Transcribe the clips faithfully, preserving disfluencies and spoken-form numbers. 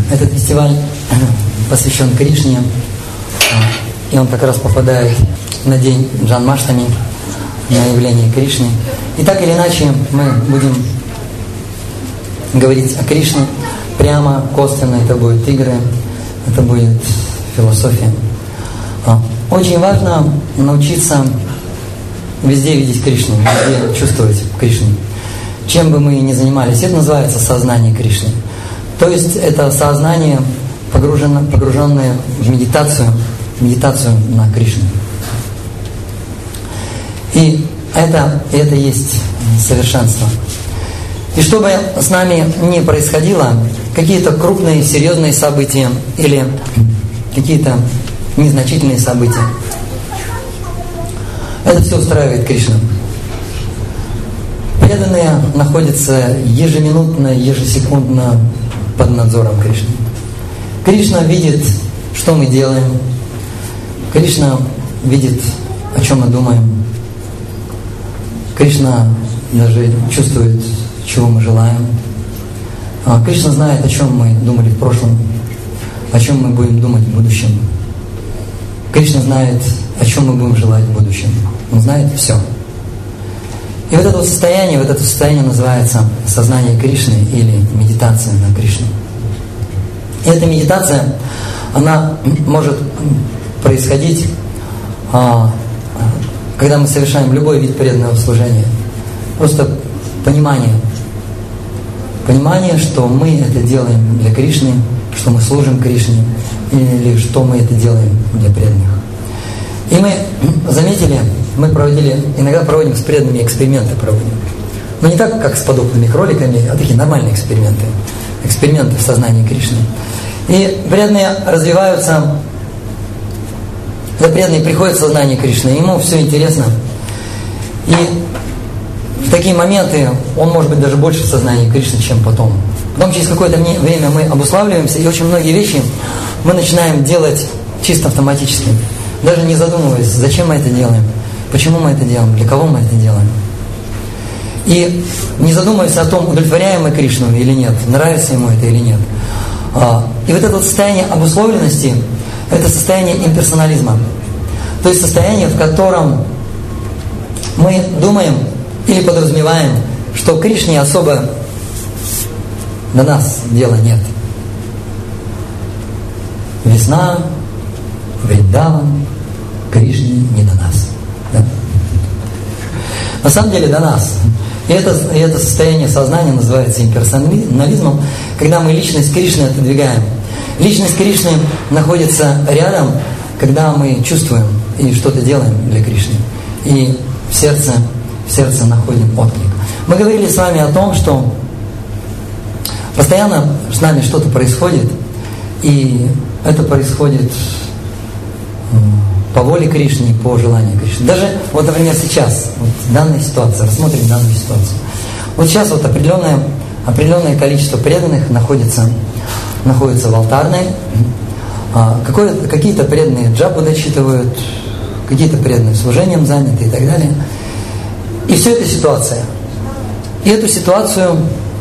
этот фестиваль посвящен Кришне, и он как раз попадает на день Джанмаштами, на явление Кришны. И так или иначе мы будем говорить о Кришне прямо, косвенно. Это будет игры, это будет философия. Очень важно научиться везде видеть Кришну, везде чувствовать Кришну. Чем бы мы ни занимались, это называется сознание Кришны. То есть это сознание, погруженное, погруженное в медитацию, медитацию на Кришну. И это, это есть совершенство. И чтобы с нами не происходило, какие-то крупные, серьезные события или какие-то незначительные события, это все устраивает Кришна. Преданные находятся ежеминутно, ежесекундно под надзором Кришны. Кришна видит, что мы делаем. Кришна видит, о чем мы думаем. Кришна даже чувствует, чего мы желаем. Кришна знает, о чем мы думали в прошлом, о чем мы будем думать в будущем. Кришна знает, о чем мы будем желать в будущем. Он знает все. И вот это состояние, вот это состояние называется сознание Кришны или медитация на Кришну. И эта медитация, она может происходить, когда мы совершаем любой вид преданного служения. Просто понимание. Понимание, что мы это делаем для Кришны, что мы служим Кришне, или что мы это делаем для преданных. И мы заметили, мы проводили, иногда проводим с преданными эксперименты проводим. Но не так, как с подобными кроликами, а такие нормальные эксперименты. Эксперименты в сознании Кришны. И преданные развиваются, когда преданный приходит в сознание Кришны, ему все интересно. И в такие моменты он может быть даже больше в сознании Кришны, чем потом. Потом через какое-то время мы обуславливаемся, и очень многие вещи мы начинаем делать чисто автоматически. Даже не задумываясь, зачем мы это делаем, почему мы это делаем, для кого мы это делаем. И не задумываясь о том, удовлетворяем мы Кришну или нет, нравится ему это или нет. И вот это вот состояние обусловленности, это состояние имперсонализма. То есть состояние, в котором мы думаем или подразумеваем, что Кришне особо до нас дела нет. Весна, Вриндаван, Кришне не до нас. Да? На самом деле до нас. И это, и это состояние сознания называется имперсонализмом, когда мы личность Кришны отодвигаем. Личность Кришны находится рядом, когда мы чувствуем и что-то делаем для Кришны. И в сердце, в сердце находим отклик. Мы говорили с вами о том, что постоянно с нами что-то происходит, и это происходит по воле Кришны, по желанию Кришны. Даже, вот, например, сейчас, вот, данная ситуация, рассмотрим данную ситуацию. Вот сейчас вот определенное, определенное количество преданных находится, находится в алтарной. Какие-то преданные джапу дочитывают, какие-то преданные служением заняты и так далее. И все это ситуация. И эту ситуацию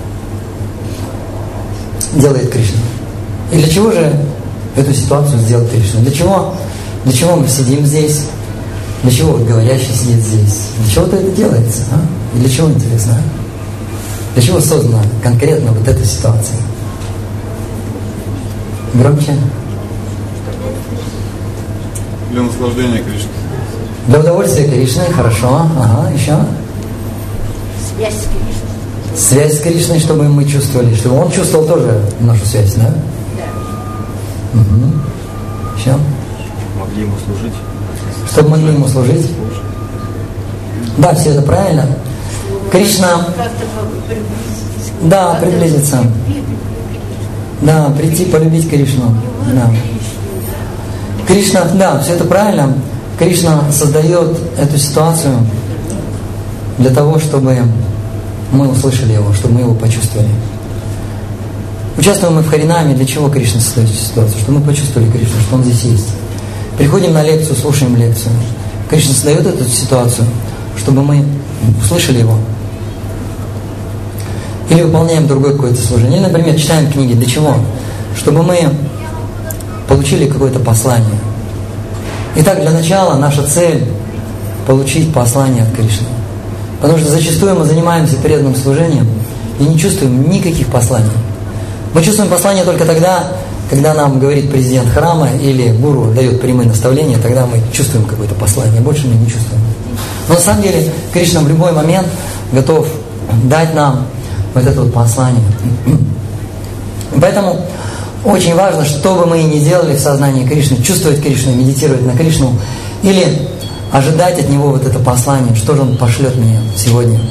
делает Кришна. И для чего же эту ситуацию сделал Кришна? Для чего, для чего мы сидим здесь? Для чего вот говорящий сидит здесь? Для чего-то это делается? А? И для чего, интересно? А? Для чего создана конкретно вот эта ситуация? Громче. Для наслаждения Кришны. Для удовольствия Кришны, хорошо. Ага, еще. Связь с Кришной. Связь с Кришной, чтобы мы чувствовали, чтобы он чувствовал тоже нашу связь, да? Да. Угу. Еще. Могли ему служить. Чтобы могли ему служить. Да, все это правильно. Кришна. Да, приблизиться. Да, прийти полюбить Кришну. Да. Кришна, да, все это правильно. Кришна создает эту ситуацию для того, чтобы мы услышали его, чтобы мы его почувствовали. Участвуем мы в Харинаме, для чего Кришна создает эту ситуацию? Чтобы мы почувствовали Кришну, что он здесь есть. Приходим на лекцию, слушаем лекцию. Кришна создает эту ситуацию, чтобы мы услышали его. Или выполняем другое какое-то служение. Или, например, читаем книги. Для чего? чтобы мы получили какое-то послание. Итак, для начала наша цель – получить послание от Кришны. Потому что зачастую мы занимаемся преданным служением и не чувствуем никаких посланий. Мы чувствуем послание только тогда, когда нам говорит президент храма или гуру дает прямые наставления, тогда мы чувствуем какое-то послание, больше мы не чувствуем. Но на самом деле Кришна в любой момент готов дать нам вот это вот послание. Поэтому очень важно, что бы мы ни делали в сознании Кришны, чувствовать Кришну, медитировать на Кришну, или ожидать от Него вот это послание, что же Он пошлет мне сегодня.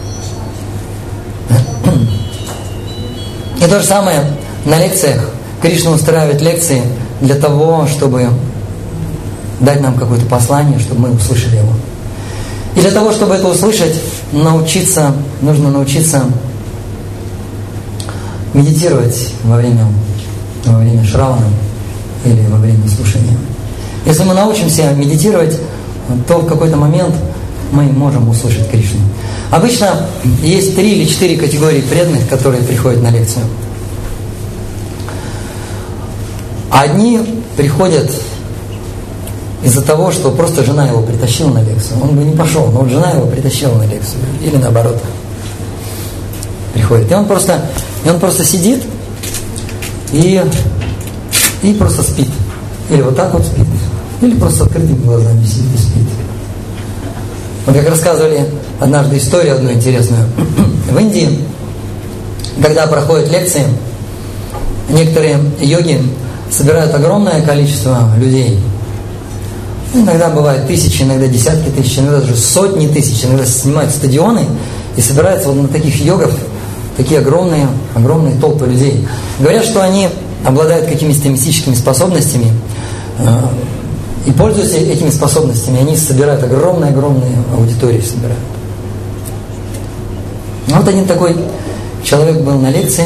И то же самое на лекциях. Кришна устраивает лекции для того, чтобы дать нам какое-то послание, чтобы мы услышали его. И для того, чтобы это услышать, научиться, нужно научиться медитировать во время, во время шравана или во время слушания. Если мы научимся медитировать, то в какой-то момент мы можем услышать Кришну. Обычно есть три или четыре категории преданных, которые приходят на лекцию. Одни приходят из-за того, что просто жена его притащила на лекцию. Он бы не пошел, но вот жена его притащила на лекцию. Или наоборот. Приходит. И он просто, и он просто сидит и, и просто спит. Или вот так вот спит. Или просто с открытыми глазами сидит и спит. Вот как рассказывали однажды историю одну интересную. В Индии, когда проходят лекции, некоторые йоги собирают огромное количество людей. Иногда бывает тысячи, иногда десятки тысяч, иногда даже сотни тысяч, иногда снимают стадионы и собираются вот на таких йогов такие огромные, огромные толпы людей. Говорят, что они обладают какими-то мистическими способностями, и пользуясь этими способностями, они собирают огромные-огромные аудитории. Собирают. Вот один такой человек был на лекции,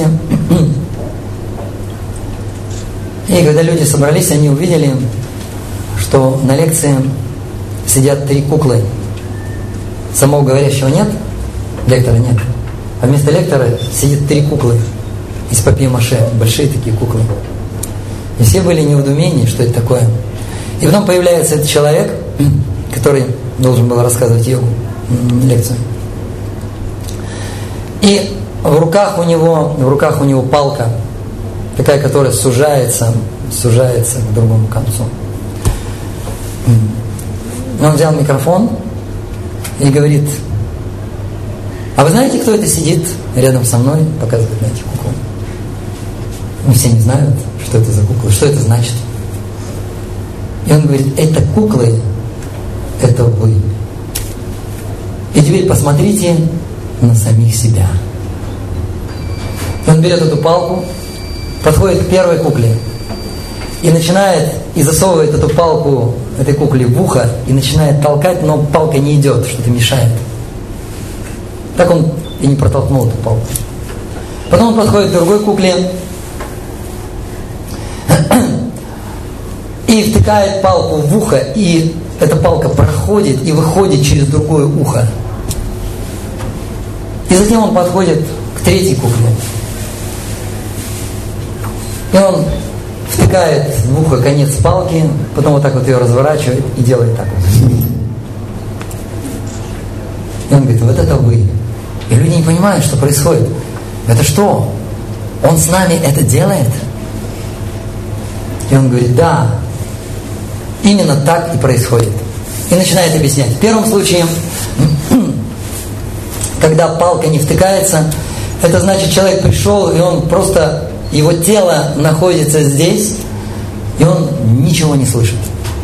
и когда люди собрались, они увидели, что на лекции сидят три куклы. Самого говорящего нет, лектора нет. А вместо лектора сидят три куклы из папье-маше, большие такие куклы. И все были не в недоумении, что это такое. И потом появляется этот человек, который должен был рассказывать йогу, лекцию. И в руках у него, в руках у него палка, такая, которая сужается, сужается к другому концу. И он взял микрофон и говорит: а вы знаете, кто это сидит рядом со мной, показывает на эти куклы? Мы все не знают, что это за куклы, что это значит. И он говорит: это куклы, это вы. И теперь посмотрите на самих себя. И он берет эту палку, подходит к первой кукле и начинает, и засовывает эту палку этой кукле в ухо и начинает толкать, но палка не идет, что-то мешает. Так он и не протолкнул эту палку. Потом он подходит к другой кукле и втыкает палку в ухо, и эта палка проходит и выходит через другое ухо. И затем он подходит к третьей кукле. И он втыкает в ухо конец палки, потом вот так вот ее разворачивает и делает так вот. И он говорит: вот это вы. И люди не понимают, что происходит. Это что? Он с нами это делает? И он говорит: да, именно так и происходит. И начинает объяснять. В первом случае, когда палка не втыкается, это значит, человек пришел, и он просто, его тело находится здесь, и он ничего не слышит.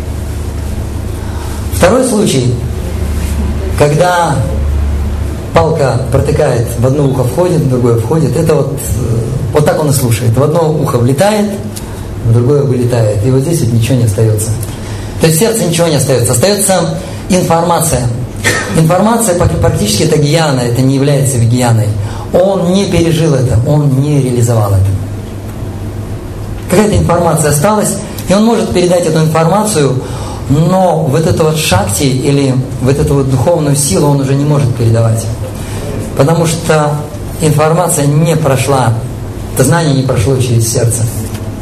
Второй случай, когда палка протыкает, в одно ухо входит, в другое входит, это вот, вот так он и слушает. В одно ухо влетает, в другое вылетает. И вот здесь вот ничего не остается. То есть в сердце ничего не остается. Остается информация. Информация практически это гьяна, это не является вигьяной. Он не пережил это, он не реализовал это. Какая-то информация осталась, и он может передать эту информацию, но вот эту вот шакти или вот эту вот духовную силу он уже не может передавать. Потому что информация не прошла, это знание не прошло через сердце.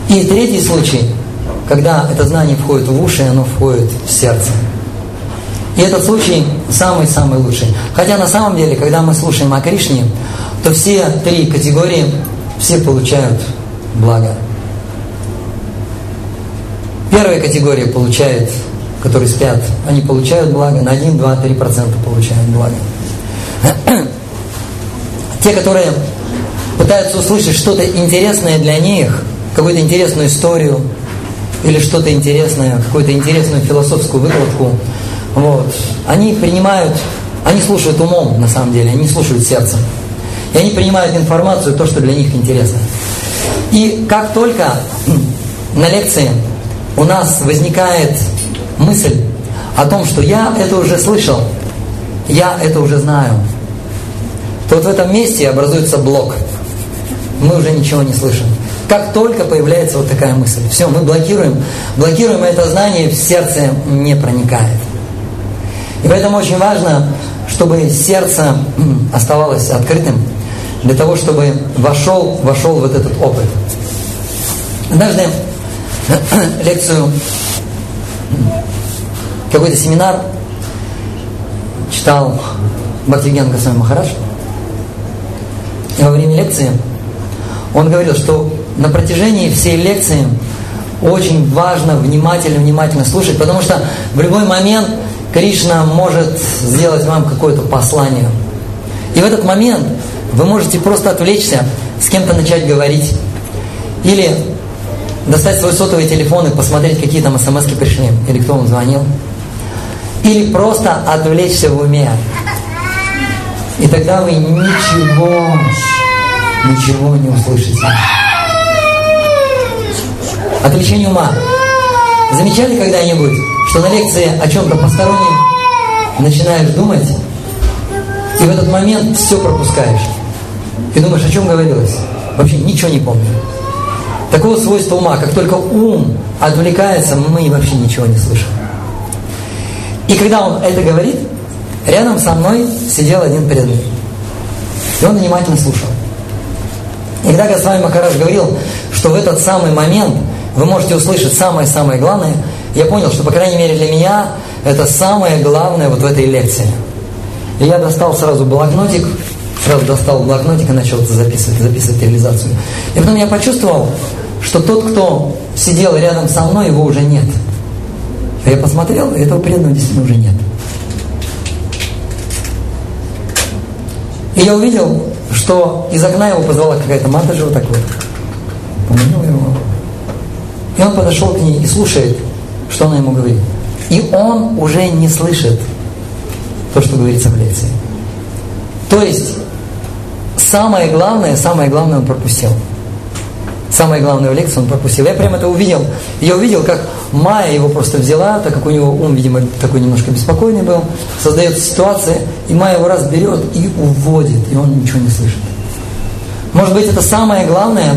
И третий случай, когда это знание входит в уши, оно входит в сердце. И этот случай самый-самый лучший. Хотя на самом деле, когда мы слушаем о Кришне, то все три категории, все получают благо. Первая категория получает, которые спят, они получают благо, на один, два, три процента получают благо. Те, которые пытаются услышать что-то интересное для них, какую-то интересную историю, или что-то интересное, какую-то интересную философскую выкладку, вот, они принимают, они слушают умом, на самом деле, они слушают сердцем. И они принимают информацию, то, что для них интересно. И как только на лекции у нас возникает мысль о том, что я это уже слышал, я это уже знаю, то вот в этом месте образуется блок. Мы уже ничего не слышим. Как только появляется вот такая мысль, все, мы блокируем, блокируем, и это знание в сердце не проникает. И поэтому очень важно, чтобы сердце оставалось открытым, для того, чтобы вошел, вошел вот этот опыт. Однажды лекцию, какой-то семинар читал Бхактивинода Госвами Махарадж. И во время лекции он говорил, что на протяжении всей лекции очень важно внимательно-внимательно слушать, потому что в любой момент Кришна может сделать вам какое-то послание. И в этот момент вы можете просто отвлечься, с кем-то начать говорить. Или достать свой сотовый телефон и посмотреть, какие там смс-ки пришли, или кто вам звонил. Или просто отвлечься в уме. И тогда вы ничего, ничего не услышите. Отвлечение ума. Замечали когда-нибудь, что на лекции о чем-то постороннем начинаешь думать, и в этот момент все пропускаешь. И думаешь, о чем говорилось? Вообще ничего не помню. Такого свойства ума, как только ум отвлекается, мы вообще ничего не слышим. И когда он это говорит, рядом со мной сидел один преданный. И он внимательно слушал. И когда Госвами Махарадж говорил, что в этот самый момент вы можете услышать самое-самое главное, я понял, что, по крайней мере, для меня это самое главное вот в этой лекции. И я достал сразу блокнотик, сразу достал блокнотик и начал это записывать, записывать реализацию. И потом я почувствовал, что тот, кто сидел рядом со мной, его уже нет. А я посмотрел, и этого преданного действительно уже нет. И я увидел, что из окна его позвала какая-то Матаджи, вот так вот. Поманила его. И он подошел к ней и слушает, что она ему говорит. И он уже не слышит то, что говорится в лекции. То есть, самое главное, самое главное он пропустил. Самое главное в лекции он пропустил. Я прямо это увидел. Я увидел, как Майя его просто взяла, так как у него ум, видимо, такой немножко беспокойный был, создается ситуация, и Майя его раз берет и уводит, и он ничего не слышит. Может быть, это самое главное,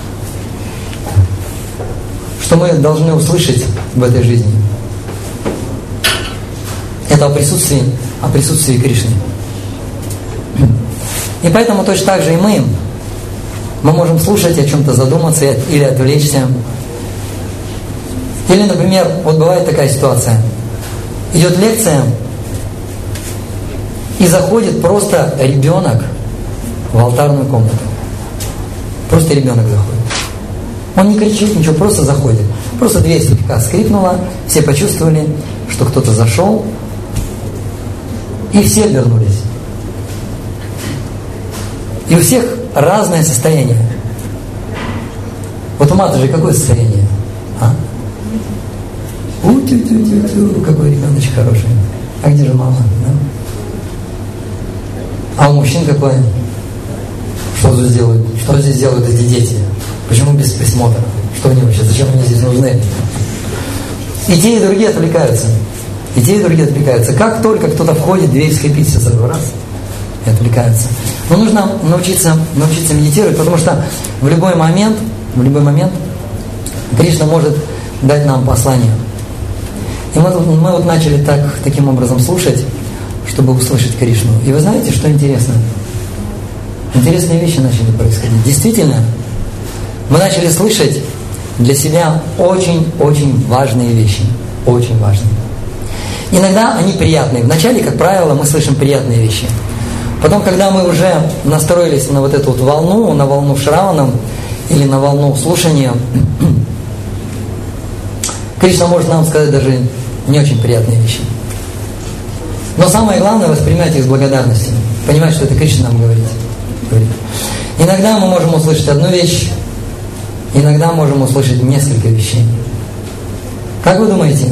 что мы должны услышать в этой жизни. Это о присутствии, о присутствии Кришны. И поэтому точно так же и мы, мы можем слушать, о чем-то задуматься или отвлечься. Или, например, вот бывает такая ситуация. Идет лекция, и заходит просто ребенок в алтарную комнату. Просто ребенок заходит. Он не кричит, ничего, просто заходит. Просто дверь слегка скрипнула, все почувствовали, что кто-то зашел, и все обернулись. И у всех разное состояние. Вот у Матаджи какое состояние? А? У-тю-тю-тю-тю, какой ребеночек хороший. А где же мама? Да? А у мужчин какое? Что здесь делают? Что здесь делают эти дети? Почему без присмотра? Что они вообще? Зачем они здесь нужны? И те, и другие отвлекаются. И те, и другие отвлекаются. Как только кто-то входит, дверь скрипит, все сразу раз и отвлекаются. Но нужно научиться, научиться медитировать, потому что в любой момент, в любой момент Кришна может дать нам послание. И мы, мы вот начали так, таким образом слушать, чтобы услышать Кришну. И вы знаете, что интересно? Интересные вещи начали происходить. Действительно, мы начали слышать для себя очень-очень важные вещи. Очень важные. Иногда они приятные. Вначале, как правило, мы слышим приятные вещи. Потом, когда мы уже настроились на вот эту вот волну, на волну Шравана или на волну слушания, Кришна может нам сказать даже не очень приятные вещи. Но самое главное — воспринимать их с благодарностью. Понимать, что это Кришна нам говорит. Иногда мы можем услышать одну вещь, иногда можем услышать несколько вещей. Как вы думаете,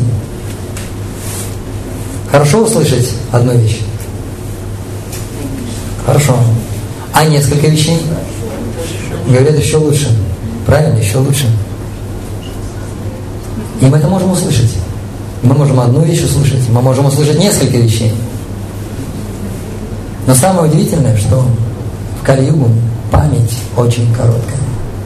хорошо услышать одну вещь? Хорошо. А несколько вещей? Говорят, еще лучше. Правильно, еще лучше. И мы это можем услышать. Мы можем одну вещь услышать, мы можем услышать несколько вещей. Но самое удивительное, что в Кали-югу память очень короткая.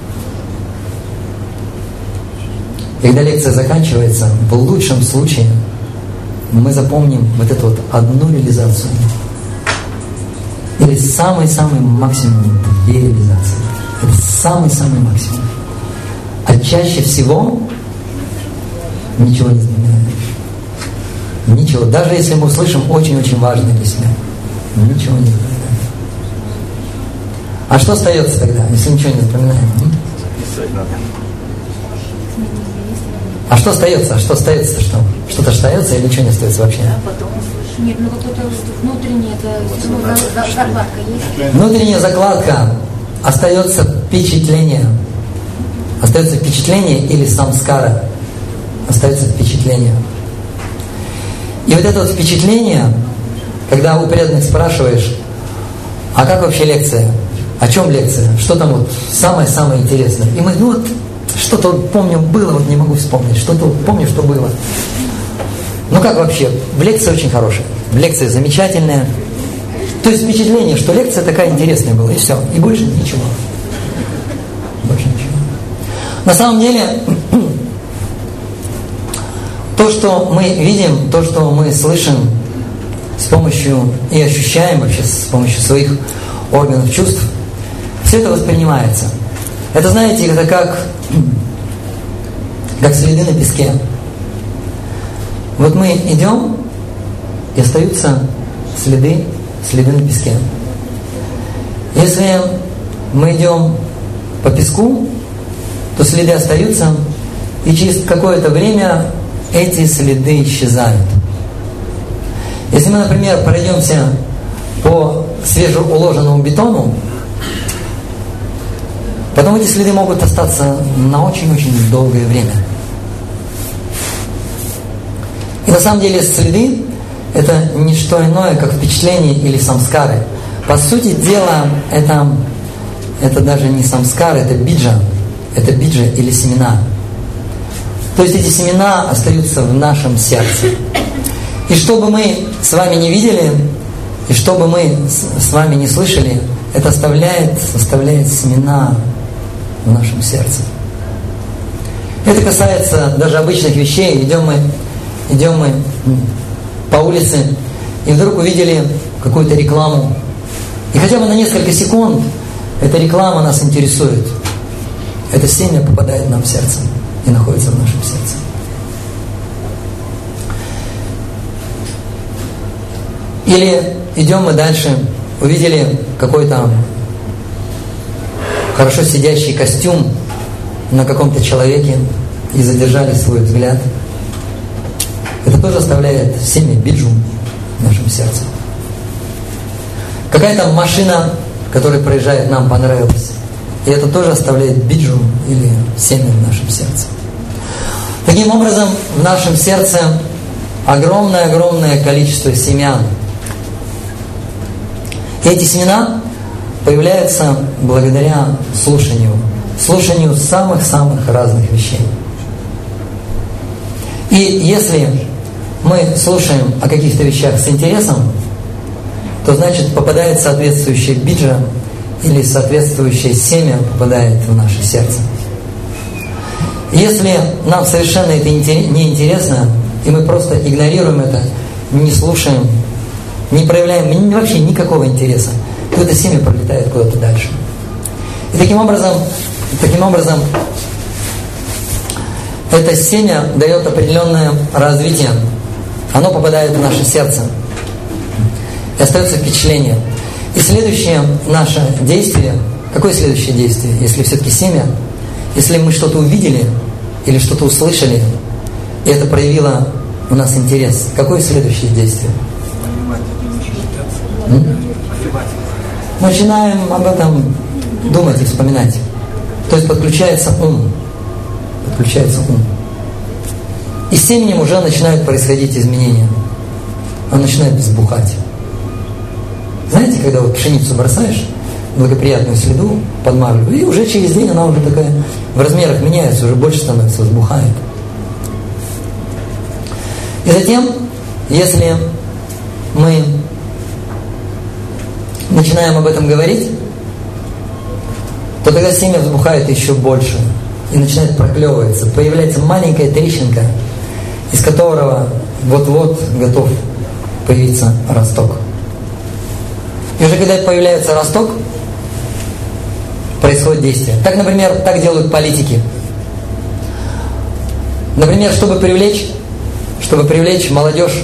Когда лекция заканчивается, в лучшем случае мы запомним вот эту вот одну реализацию. Или самый-самый максимум две реализации. Это самый-самый максимум. А чаще всего ничего не запоминаем. Ничего. Даже если мы услышим очень-очень важное для себя, ничего не запоминаем. А что остается тогда, если ничего не запоминаем? Писать надо. А что остается? А что остается-то что? Что-то остается или ничего не остается вообще? А потом услышишь. Нет, ну какое-то внутреннее, это все равно закладка есть. Внутренняя закладка, остается впечатление. Остается впечатление или самскара. Остается впечатление. И вот это вот впечатление, когда у преданных спрашиваешь, а как вообще лекция? О чем лекция? Что там вот самое-самое интересное? И мы, ну вот, что-то вот помню было, вот не могу вспомнить. Что-то вот помню, что было. Ну как вообще? В лекции очень хорошая. В лекции замечательная. То есть впечатление, что лекция такая интересная была, и все. И больше ничего. Больше ничего. На самом деле, то, что мы видим, то, что мы слышим с помощью и ощущаем вообще с помощью своих органов чувств, все это воспринимается. Это, знаете, это как, как следы на песке. Вот мы идем, и остаются следы, следы на песке. Если мы идем по песку, то следы остаются, и через какое-то время эти следы исчезают. Если мы, например, пройдемся по свежеуложенному бетону, потом эти следы могут остаться на очень-очень долгое время. И на самом деле следы – это не что иное, как впечатление или самскары. По сути дела, это, это даже не самскары, это биджа. Это биджа или семена. То есть эти семена остаются в нашем сердце. И что бы мы с вами не видели, и что бы мы с вами не слышали, это оставляет, оставляет семена в нашем сердце. Это касается даже обычных вещей. Идем мы, идем мы по улице, и вдруг увидели какую-то рекламу. И хотя бы на несколько секунд эта реклама нас интересует. Это семя попадает нам в сердце и находится в нашем сердце. Или идем мы дальше, увидели какой-то хорошо сидящий костюм на каком-то человеке и задержали свой взгляд. Это тоже оставляет семя биджу в нашем сердце. Какая-то машина, которая проезжает, нам понравилась. И это тоже оставляет биджу или семя в нашем сердце. Таким образом, в нашем сердце огромное-огромное количество семян. И эти семена появляются благодаря слушанию. Слушанию самых-самых разных вещей. И если мы слушаем о каких-то вещах с интересом, то значит попадает соответствующая биджа или соответствующее семя попадает в наше сердце. Если нам совершенно это не интересно, и мы просто игнорируем это, не слушаем, не проявляем вообще никакого интереса, то это семя пролетает куда-то дальше. И таким образом, таким образом это семя дает определенное развитие. Оно попадает в наше сердце. И остается впечатление. И следующее наше действие, какое следующее действие, если все-таки семя, если мы что-то увидели или что-то услышали, и это проявило у нас интерес, какое следующее действие? М? Начинаем об этом думать и вспоминать. То есть подключается ум. Подключается ум. И с семенем уже начинают происходить изменения. Он начинает взбухать. Знаете, когда вот пшеницу бросаешь, благоприятную среду подмарываешь, и уже через день она уже такая в размерах меняется, уже больше становится, взбухает. И затем, если мы начинаем об этом говорить, то тогда семя взбухает еще больше и начинает проклевываться. Появляется маленькая трещинка, из которого вот-вот готов появиться росток. И уже когда появляется росток, происходит действие. Так, например, так делают политики. Например, чтобы привлечь, чтобы привлечь молодежь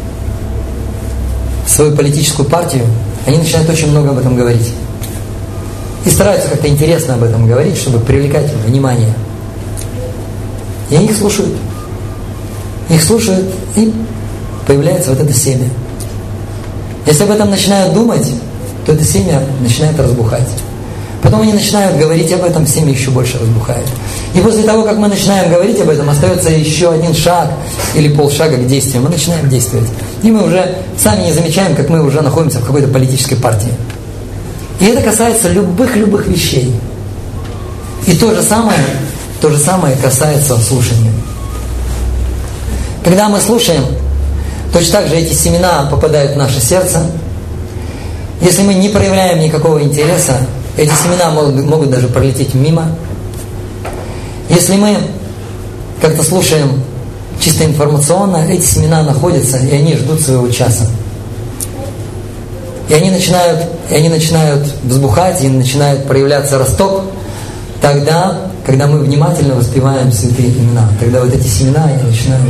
в свою политическую партию, они начинают очень много об этом говорить. И стараются как-то интересно об этом говорить, чтобы привлекать внимание. И они их слушают. Их слушают, и появляется вот это семя. Если об этом начинают думать, то это семя начинает разбухать. Потом они начинают говорить об этом, семя еще больше разбухает. И после того, как мы начинаем говорить об этом, остается еще один шаг или полшага к действию. Мы начинаем действовать. И мы уже сами не замечаем, как мы уже находимся в какой-то политической партии. И это касается любых-любых вещей. И то же самое, то же самое касается слушания. Когда мы слушаем, точно так же эти семена попадают в наше сердце. Если мы не проявляем никакого интереса, эти семена могут, могут даже пролететь мимо. Если мы как-то слушаем чисто информационно, эти семена находятся, и они ждут своего часа. И они начинают, и они начинают взбухать, и начинает проявляться росток тогда, когда мы внимательно воспеваем святые имена. Тогда вот эти семена они начинают,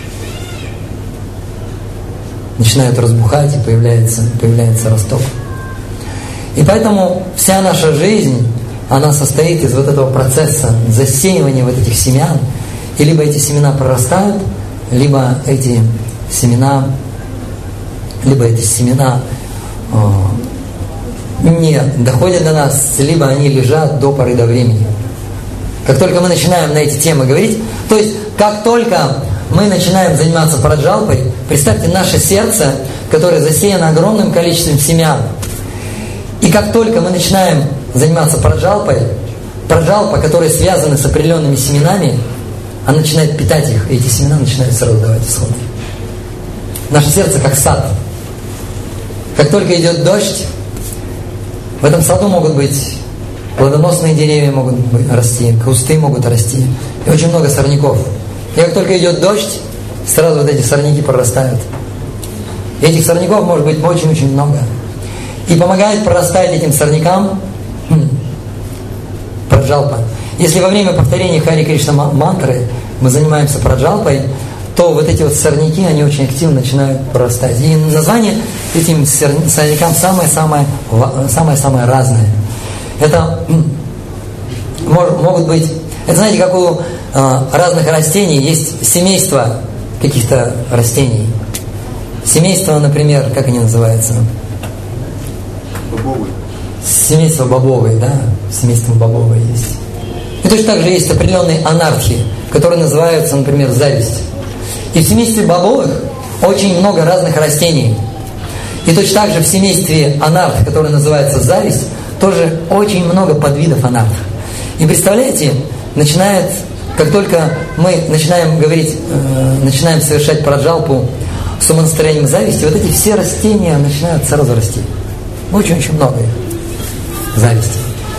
начинают разбухать, и появляется, появляется росток. И поэтому вся наша жизнь, она состоит из вот этого процесса засеивания вот этих семян. И либо эти семена прорастают, либо эти семена, либо эти семена э, не доходят до нас, либо они лежат до поры до времени. Как только мы начинаем на эти темы говорить, то есть как только мы начинаем заниматься праджалпой, представьте наше сердце, которое засеяно огромным количеством семян. И как только мы начинаем заниматься праджалпой, праджалпа, которая связана с определенными семенами, она начинает питать их, и эти семена начинают сразу давать исходы. Наше сердце как сад. Как только идет дождь, в этом саду могут быть плодоносные деревья, могут расти, кусты могут расти, и очень много сорняков. И как только идет дождь, сразу вот эти сорняки прорастают. И этих сорняков может быть очень-очень много. И помогает прорастать этим сорнякам праджалпа. Если во время повторения Хари Кришна мантры мы занимаемся праджалпой, то вот эти вот сорняки, они очень активно начинают прорастать. И название этим сорнякам самое-самое, самое-самое разное. Это могут быть, это знаете, как у разных растений есть семейство каких-то растений. Семейство, например, как они называются? Бобовый. Семейство бобовые, да? Семейство бобовое есть. И точно так же есть определенные анархии, которые называются, например, зависть. И в семействе бобовых очень много разных растений. И точно так же в семействе анарх, которое называется зависть, тоже очень много подвидов анарх. И представляете, начинает, как только мы начинаем говорить, э, начинаем совершать праджалпу с умонастроением зависти, вот эти все растения начинают сразу расти. Очень-очень много зависти.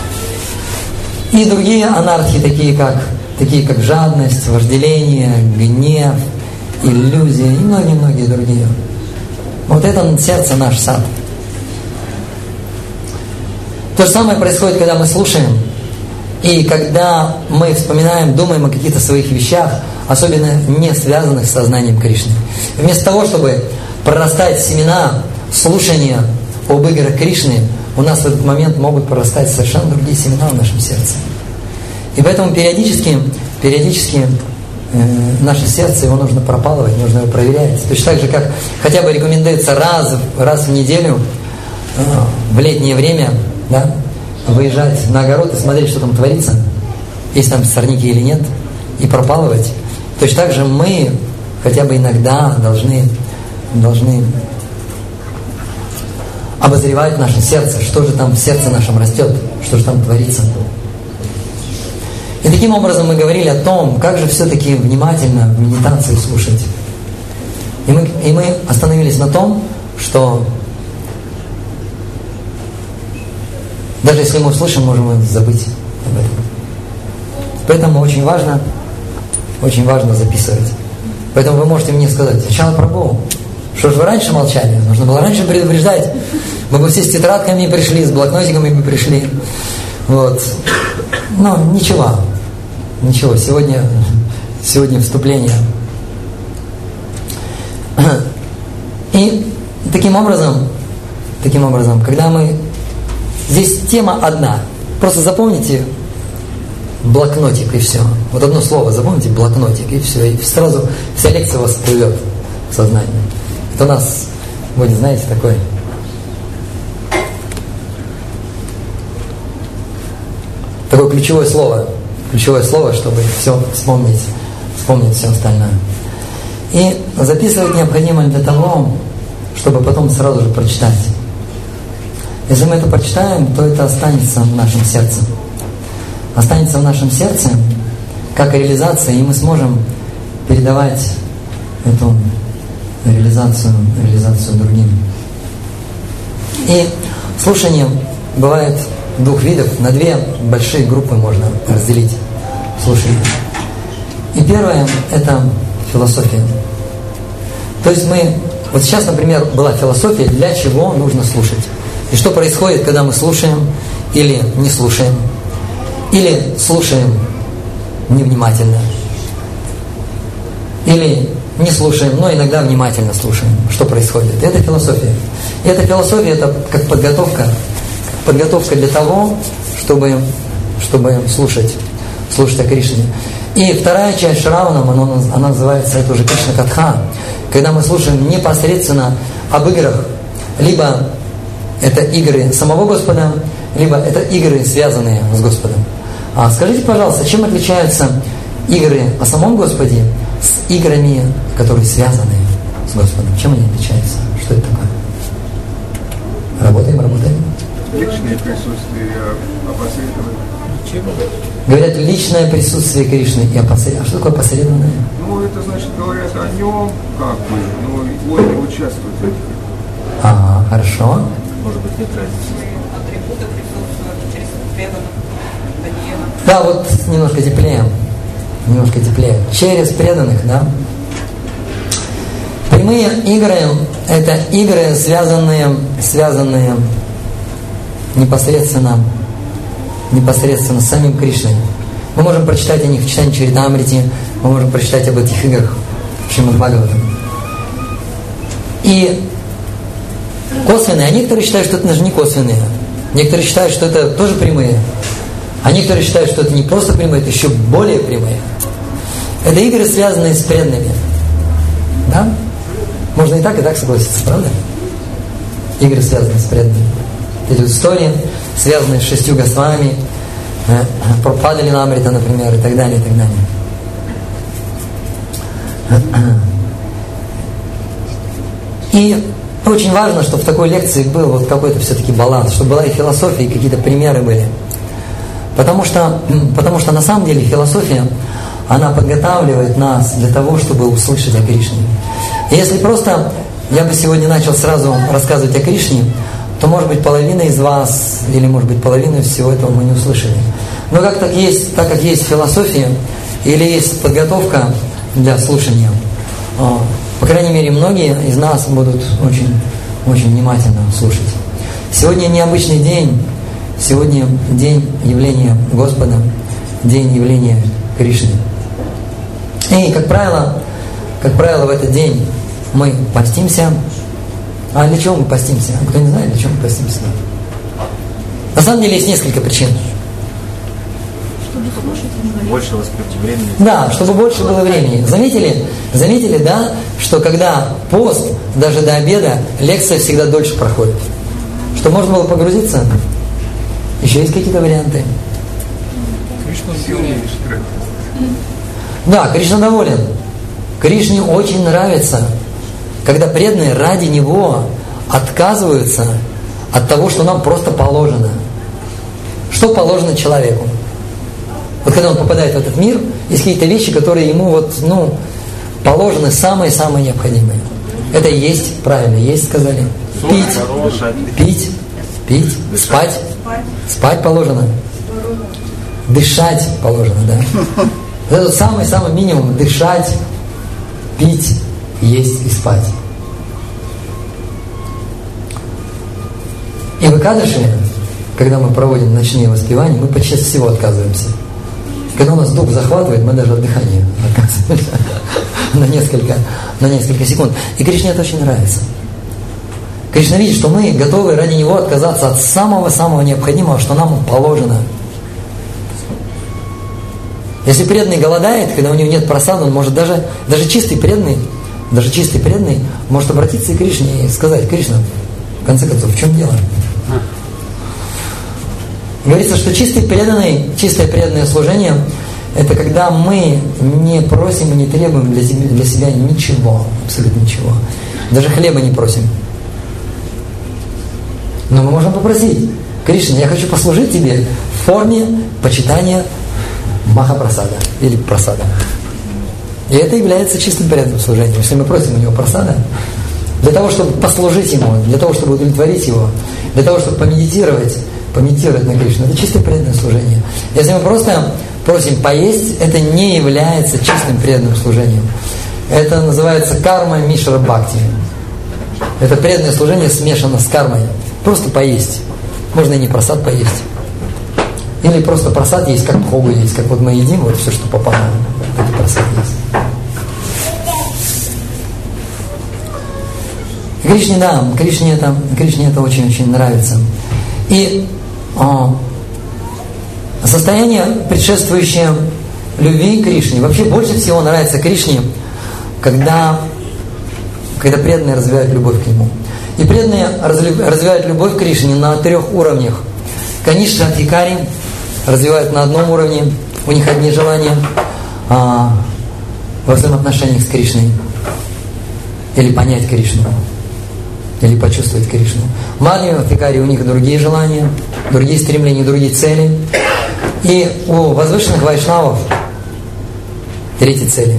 И другие анархии, такие как, такие как жадность, вожделение, гнев, иллюзия и многие-многие другие. Вот это сердце наш сад. То же самое происходит, когда мы слушаем. И когда мы вспоминаем, думаем о каких-то своих вещах, особенно не связанных с сознанием Кришны, вместо того, чтобы прорастать семена слушания об играх Кришны, у нас в этот момент могут прорастать совершенно другие семена в нашем сердце. И поэтому периодически, периодически э, наше сердце, его нужно пропалывать, нужно его проверять. Точно так же, как хотя бы рекомендуется раз, раз в неделю э, в летнее время, да, выезжать на огород и смотреть, что там творится, есть там сорняки или нет, и пропалывать. Точно так же мы хотя бы иногда должны, должны обозревать наше сердце, что же там в сердце нашем растет, что же там творится. И таким образом мы говорили о том, как же все-таки внимательно в медитации слушать. И мы, и мы остановились на том, что даже если мы услышим, можем забыть об этом. Поэтому очень важно, очень важно записывать. Поэтому вы можете мне сказать: сначала Прабху, что же вы раньше молчали? Нужно было раньше предупреждать. Мы бы все с тетрадками пришли, с блокнотиками бы пришли. Вот. Но ничего. Ничего. Сегодня, сегодня вступление. И таким образом, таким образом, когда мы... Здесь тема одна. Просто запомните блокнотик и все. Вот одно слово запомните, блокнотик, и все. И сразу вся лекция у вас всплывет в сознании. Это у нас будет, знаете, такой... Такое ключевое слово. Ключевое слово, чтобы все вспомнить, вспомнить все остальное. И записывать необходимо для того, чтобы потом сразу же прочитать. Если мы это прочитаем, то это останется в нашем сердце. Останется в нашем сердце как реализация, и мы сможем передавать эту реализацию, реализацию другим. И слушание бывает двух видов, на две большие группы можно разделить слушание. И первое – это философия. То есть мы, вот сейчас, например, была философия, для чего нужно слушать. И что происходит, когда мы слушаем или не слушаем, или слушаем невнимательно, или не слушаем, но иногда внимательно слушаем, что происходит. Это философия. И эта философия – это как подготовка, подготовка для того, чтобы, чтобы слушать, слушать о Кришне. И вторая часть Шраванам, она, она называется, это уже Кришна Катха, когда мы слушаем непосредственно об играх, либо это игры самого Господа, либо это игры, связанные с Господом. А скажите, пожалуйста, чем отличаются игры о самом Господе с играми, которые связаны с Господом? Чем они отличаются? Что это такое? Работаем, работаем. Личное присутствие опосредованное. Говорят, личное присутствие Кришны и опосредованное. А что такое опосредованное? Ну, это значит, говорят о нем, как бы, но он не участвует в этих. Ага, хорошо. Может быть, нет разницы. Атрибуты присутствуют через преданных. Да, вот немножко теплее. Немножко теплее. Через преданных, да. Прямые игры – это игры, связанные, связанные непосредственно, непосредственно с самим Кришной. Мы можем прочитать о них в читании Чаритамрити, мы можем прочитать об этих играх в Шримад Бхагаватам. И косвенные, а некоторые считают, что это даже не косвенные. Некоторые считают, что это тоже прямые. А некоторые считают, что это не просто прямые, это еще более прямые. Это игры, связанные с преданными. Да? Можно и так, и так согласиться, правда? Игры, связанные с преданными. Эти вот истории, связанные с шестью Госвами, Прабхупада Лиламрита, например, и так далее, и так далее. И очень важно, чтобы в такой лекции был вот какой-то все-таки баланс, чтобы была и философия, и какие-то примеры были. Потому что, потому что на самом деле философия, она подготавливает нас для того, чтобы услышать о Кришне. И если просто я бы сегодня начал сразу рассказывать о Кришне, то, может быть, половина из вас, или, может быть, половину всего этого мы не услышали. Но как так есть, так как есть философия, или есть подготовка для слушания, по крайней мере, многие из нас будут очень, очень внимательно слушать. Сегодня необычный день, сегодня день явления Господа, день явления Кришны. И, как правило, как правило, в этот день мы постимся. А для чего мы постимся? Кто не знает, для чего мы постимся? На самом деле есть несколько причин. Большего сопротивления. Да, чтобы больше было времени. Заметили, заметили, да, что когда пост, даже до обеда, лекция всегда дольше проходит. Что можно было погрузиться? Еще есть какие-то варианты? Да, Кришна доволен. Кришне очень нравится, когда преданные ради Него отказываются от того, что нам просто положено. Что положено человеку? Вот когда он попадает в этот мир, есть какие-то вещи, которые ему вот, ну, положены самые-самые необходимые. Это и есть, правильно, есть, сказали. Пить, пить, пить, спать. Спать положено. Дышать положено, да. Это самый-самый минимум. Дышать, пить, есть и спать. И в Экадаши, когда мы проводим ночные воспевания, мы почти от всего отказываемся. Когда у нас дух захватывает, мы даже от дыхания отказываемся на несколько, на несколько секунд. И Кришне это очень нравится. Кришна видит, что мы готовы ради Него отказаться от самого-самого необходимого, что нам положено. Если преданный голодает, когда у него нет просады, он может даже, даже чистый преданный, даже чистый преданный может обратиться и к Кришне и сказать: Кришна, в конце концов, в чем дело? Говорится, что чистый преданный, чистое преданное служение – это когда мы не просим и не требуем для себя, для себя ничего, абсолютно ничего. Даже хлеба не просим. Но мы можем попросить: Кришна, я хочу послужить Тебе в форме почитания Махапрасада или прасада. И это является чистым преданным служением. Если мы просим у Него прасада, для того, чтобы послужить Ему, для того, чтобы удовлетворить Его, для того, чтобы помедитировать, помедитировать на Кришну, это чистое преданное служение. Если мы просто просим поесть, это не является чистым преданным служением. Это называется карма мишра бхакти. Это преданное служение смешано с кармой. Просто поесть. Можно и не прасад поесть. Или просто прасад есть, как бхогу есть. Как вот мы едим, вот все, что попало, это прасад есть. Кришне, да, Кришне это, Кришне это очень-очень нравится. И о, состояние, предшествующее любви к Кришне, вообще больше всего нравится Кришне, когда, когда преданные развивают любовь к Нему. И преданные развивают любовь к Кришне на трех уровнях. Канишра, Адхикари развивают на одном уровне, у них одни желания а, во взаимоотношениях с Кришной. Или понять Кришну, или почувствовать Кришну. Мадхья, Адхикари, у них другие желания, другие стремления, другие цели. И у возвышенных вайшнавов третьи цели.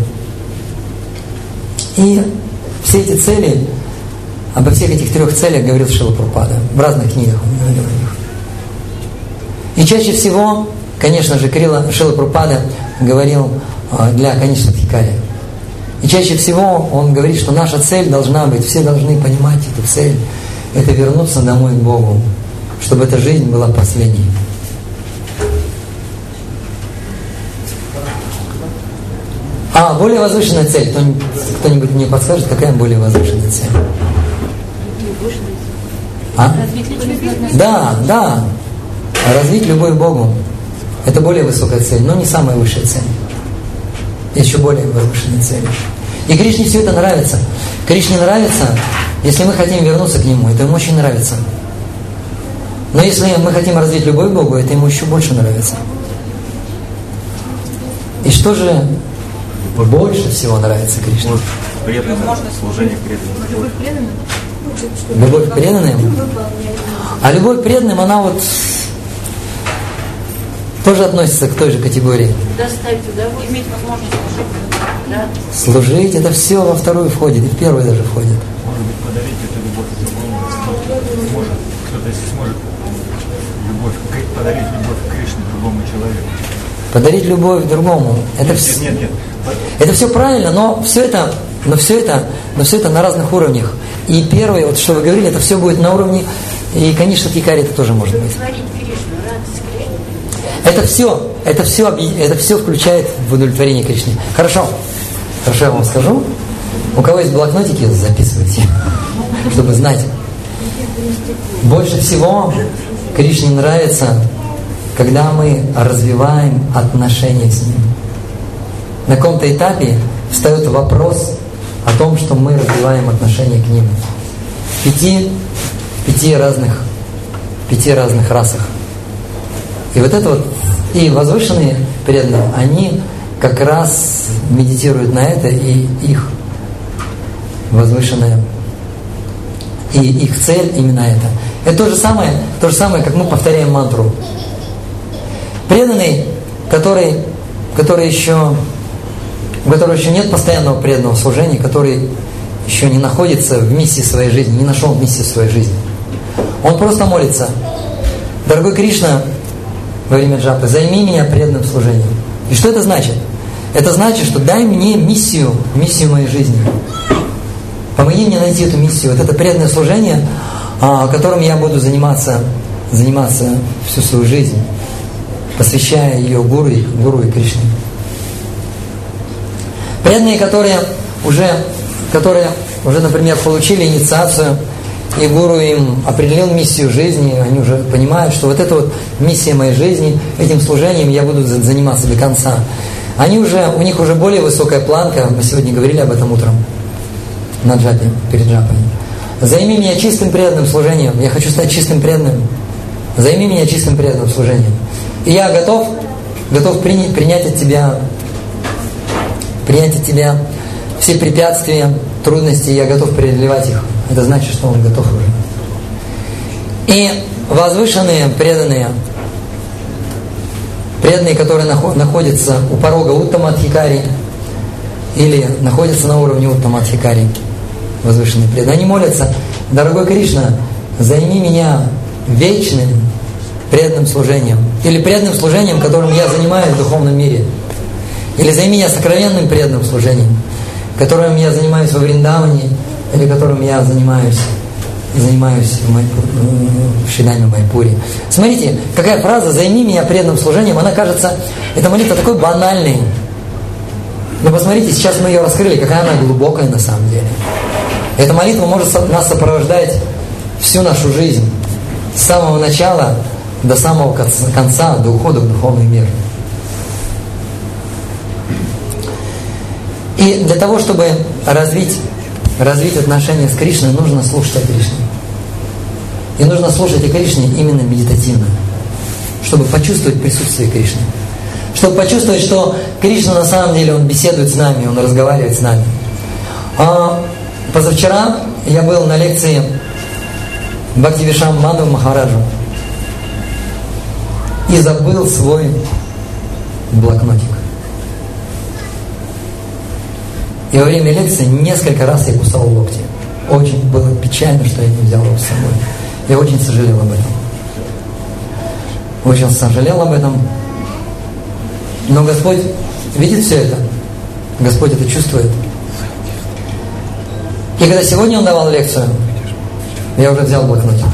И все эти цели, обо всех этих трех целях говорил Шрила Прабхупада. В разных книгах он говорил о них. И чаще всего, конечно же, Шрила Прабхупада говорил для Канишра Адхикари. И чаще всего он говорит, что наша цель должна быть, все должны понимать эту цель, это вернуться домой к Богу, чтобы эта жизнь была последней. А более возвышенная цель, кто-нибудь, кто-нибудь мне подскажет, какая более возвышенная цель? А? Да, да. Развить любовь к Богу. Это более высокая цель, но не самая высшая цель. Есть еще более возвышенные цели. И Кришне все это нравится. Кришне нравится, если мы хотим вернуться к Нему, это Ему очень нравится. Но если мы хотим развить любовь к Богу, это Ему еще больше нравится. И что же больше всего нравится Кришне? Преданное служение преданным. Любовь к преданным? А любовь к преданным, она вот тоже относится к той же категории. Достать туда, иметь возможность служить. Да? Служить, это все во вторую входит, и в первую даже входит. Может быть, подарить эту любовь другому. Может, кто-то если сможет любовь, подарить любовь к Кришне другому человеку. Подарить любовь другому. Это нет, все, нет, нет. Это все правильно, но все это, но все это, но все это на разных уровнях. И первое, вот что вы говорили, это все будет на уровне, и, конечно, Адхикари это тоже может быть. Творить Кришну. Это все, это все, это все включает в удовлетворение Кришны. Хорошо, хорошо я вам скажу. У кого есть блокнотики, записывайте, чтобы знать. Больше всего Кришне нравится, когда мы развиваем отношения с Ним. На каком-то этапе встает вопрос о том, что мы развиваем отношения к Ним. В пяти, пяти разных, пяти разных расах. И вот это вот, и возвышенные преданные, они как раз медитируют на это, и их возвышенная, и их цель именно это. Это то же самое, то же самое, как мы повторяем мантру. Преданный, который, который еще, у которого еще нет постоянного преданного служения, который еще не находится в миссии своей жизни, не нашел миссию своей жизни. Он просто молится: дорогой Кришна, во время джапы, займи меня преданным служением. И что это значит? Это значит, что дай мне миссию, миссию моей жизни. Помоги мне найти эту миссию. Вот это преданное служение, которым я буду заниматься, заниматься всю свою жизнь, посвящая ее Гуру, Гуру и Кришне. Преданные, которые уже, которые уже, например, получили инициацию, и Гуру им определил миссию жизни, они уже понимают, что вот это вот миссия моей жизни, этим служением я буду заниматься до конца. Они уже, у них уже более высокая планка, мы сегодня говорили об этом утром, на джапе, перед джапой. Займи меня чистым преданным служением, я хочу стать чистым преданным. Займи меня чистым преданным служением. И я готов, готов принять, принять от тебя, принять от тебя все препятствия, трудности, я готов преодолевать их. Это значит, что он готов уже. И возвышенные, преданные, преданные, которые находятся у порога Уттамадхикари или находятся на уровне Уттамадхикари, возвышенные преданные, они молятся: дорогой Кришна, займи меня вечным преданным служением, или преданным служением, которым я занимаюсь в духовном мире, или займи меня сокровенным преданным служением, которым я занимаюсь во Вриндаване, или которым я занимаюсь, занимаюсь в, Майпур, в Шридаме Майпуре. Смотрите, какая фраза «займи меня преданным служением», она кажется, эта молитва такой банальной. Но посмотрите, сейчас мы ее раскрыли, какая она глубокая на самом деле. Эта молитва может нас сопровождать всю нашу жизнь, с самого начала до самого конца, до ухода в духовный мир. И для того, чтобы развить, развить отношения с Кришной, нужно слушать о Кришне. И нужно слушать о Кришне именно медитативно, чтобы почувствовать присутствие Кришны. Чтобы почувствовать, что Кришна на самом деле, Он беседует с нами, Он разговаривает с нами. А позавчера я был на лекции Бхактивишам Мадхава Махараджу и забыл свой блокнотик. И во время лекции несколько раз я кусал локти. Очень было печально, что я не взял его с собой. Я очень сожалел об этом. Очень сожалел об этом. Но Господь видит все это. Господь это чувствует. И когда сегодня Он давал лекцию, я уже взял блокнотик.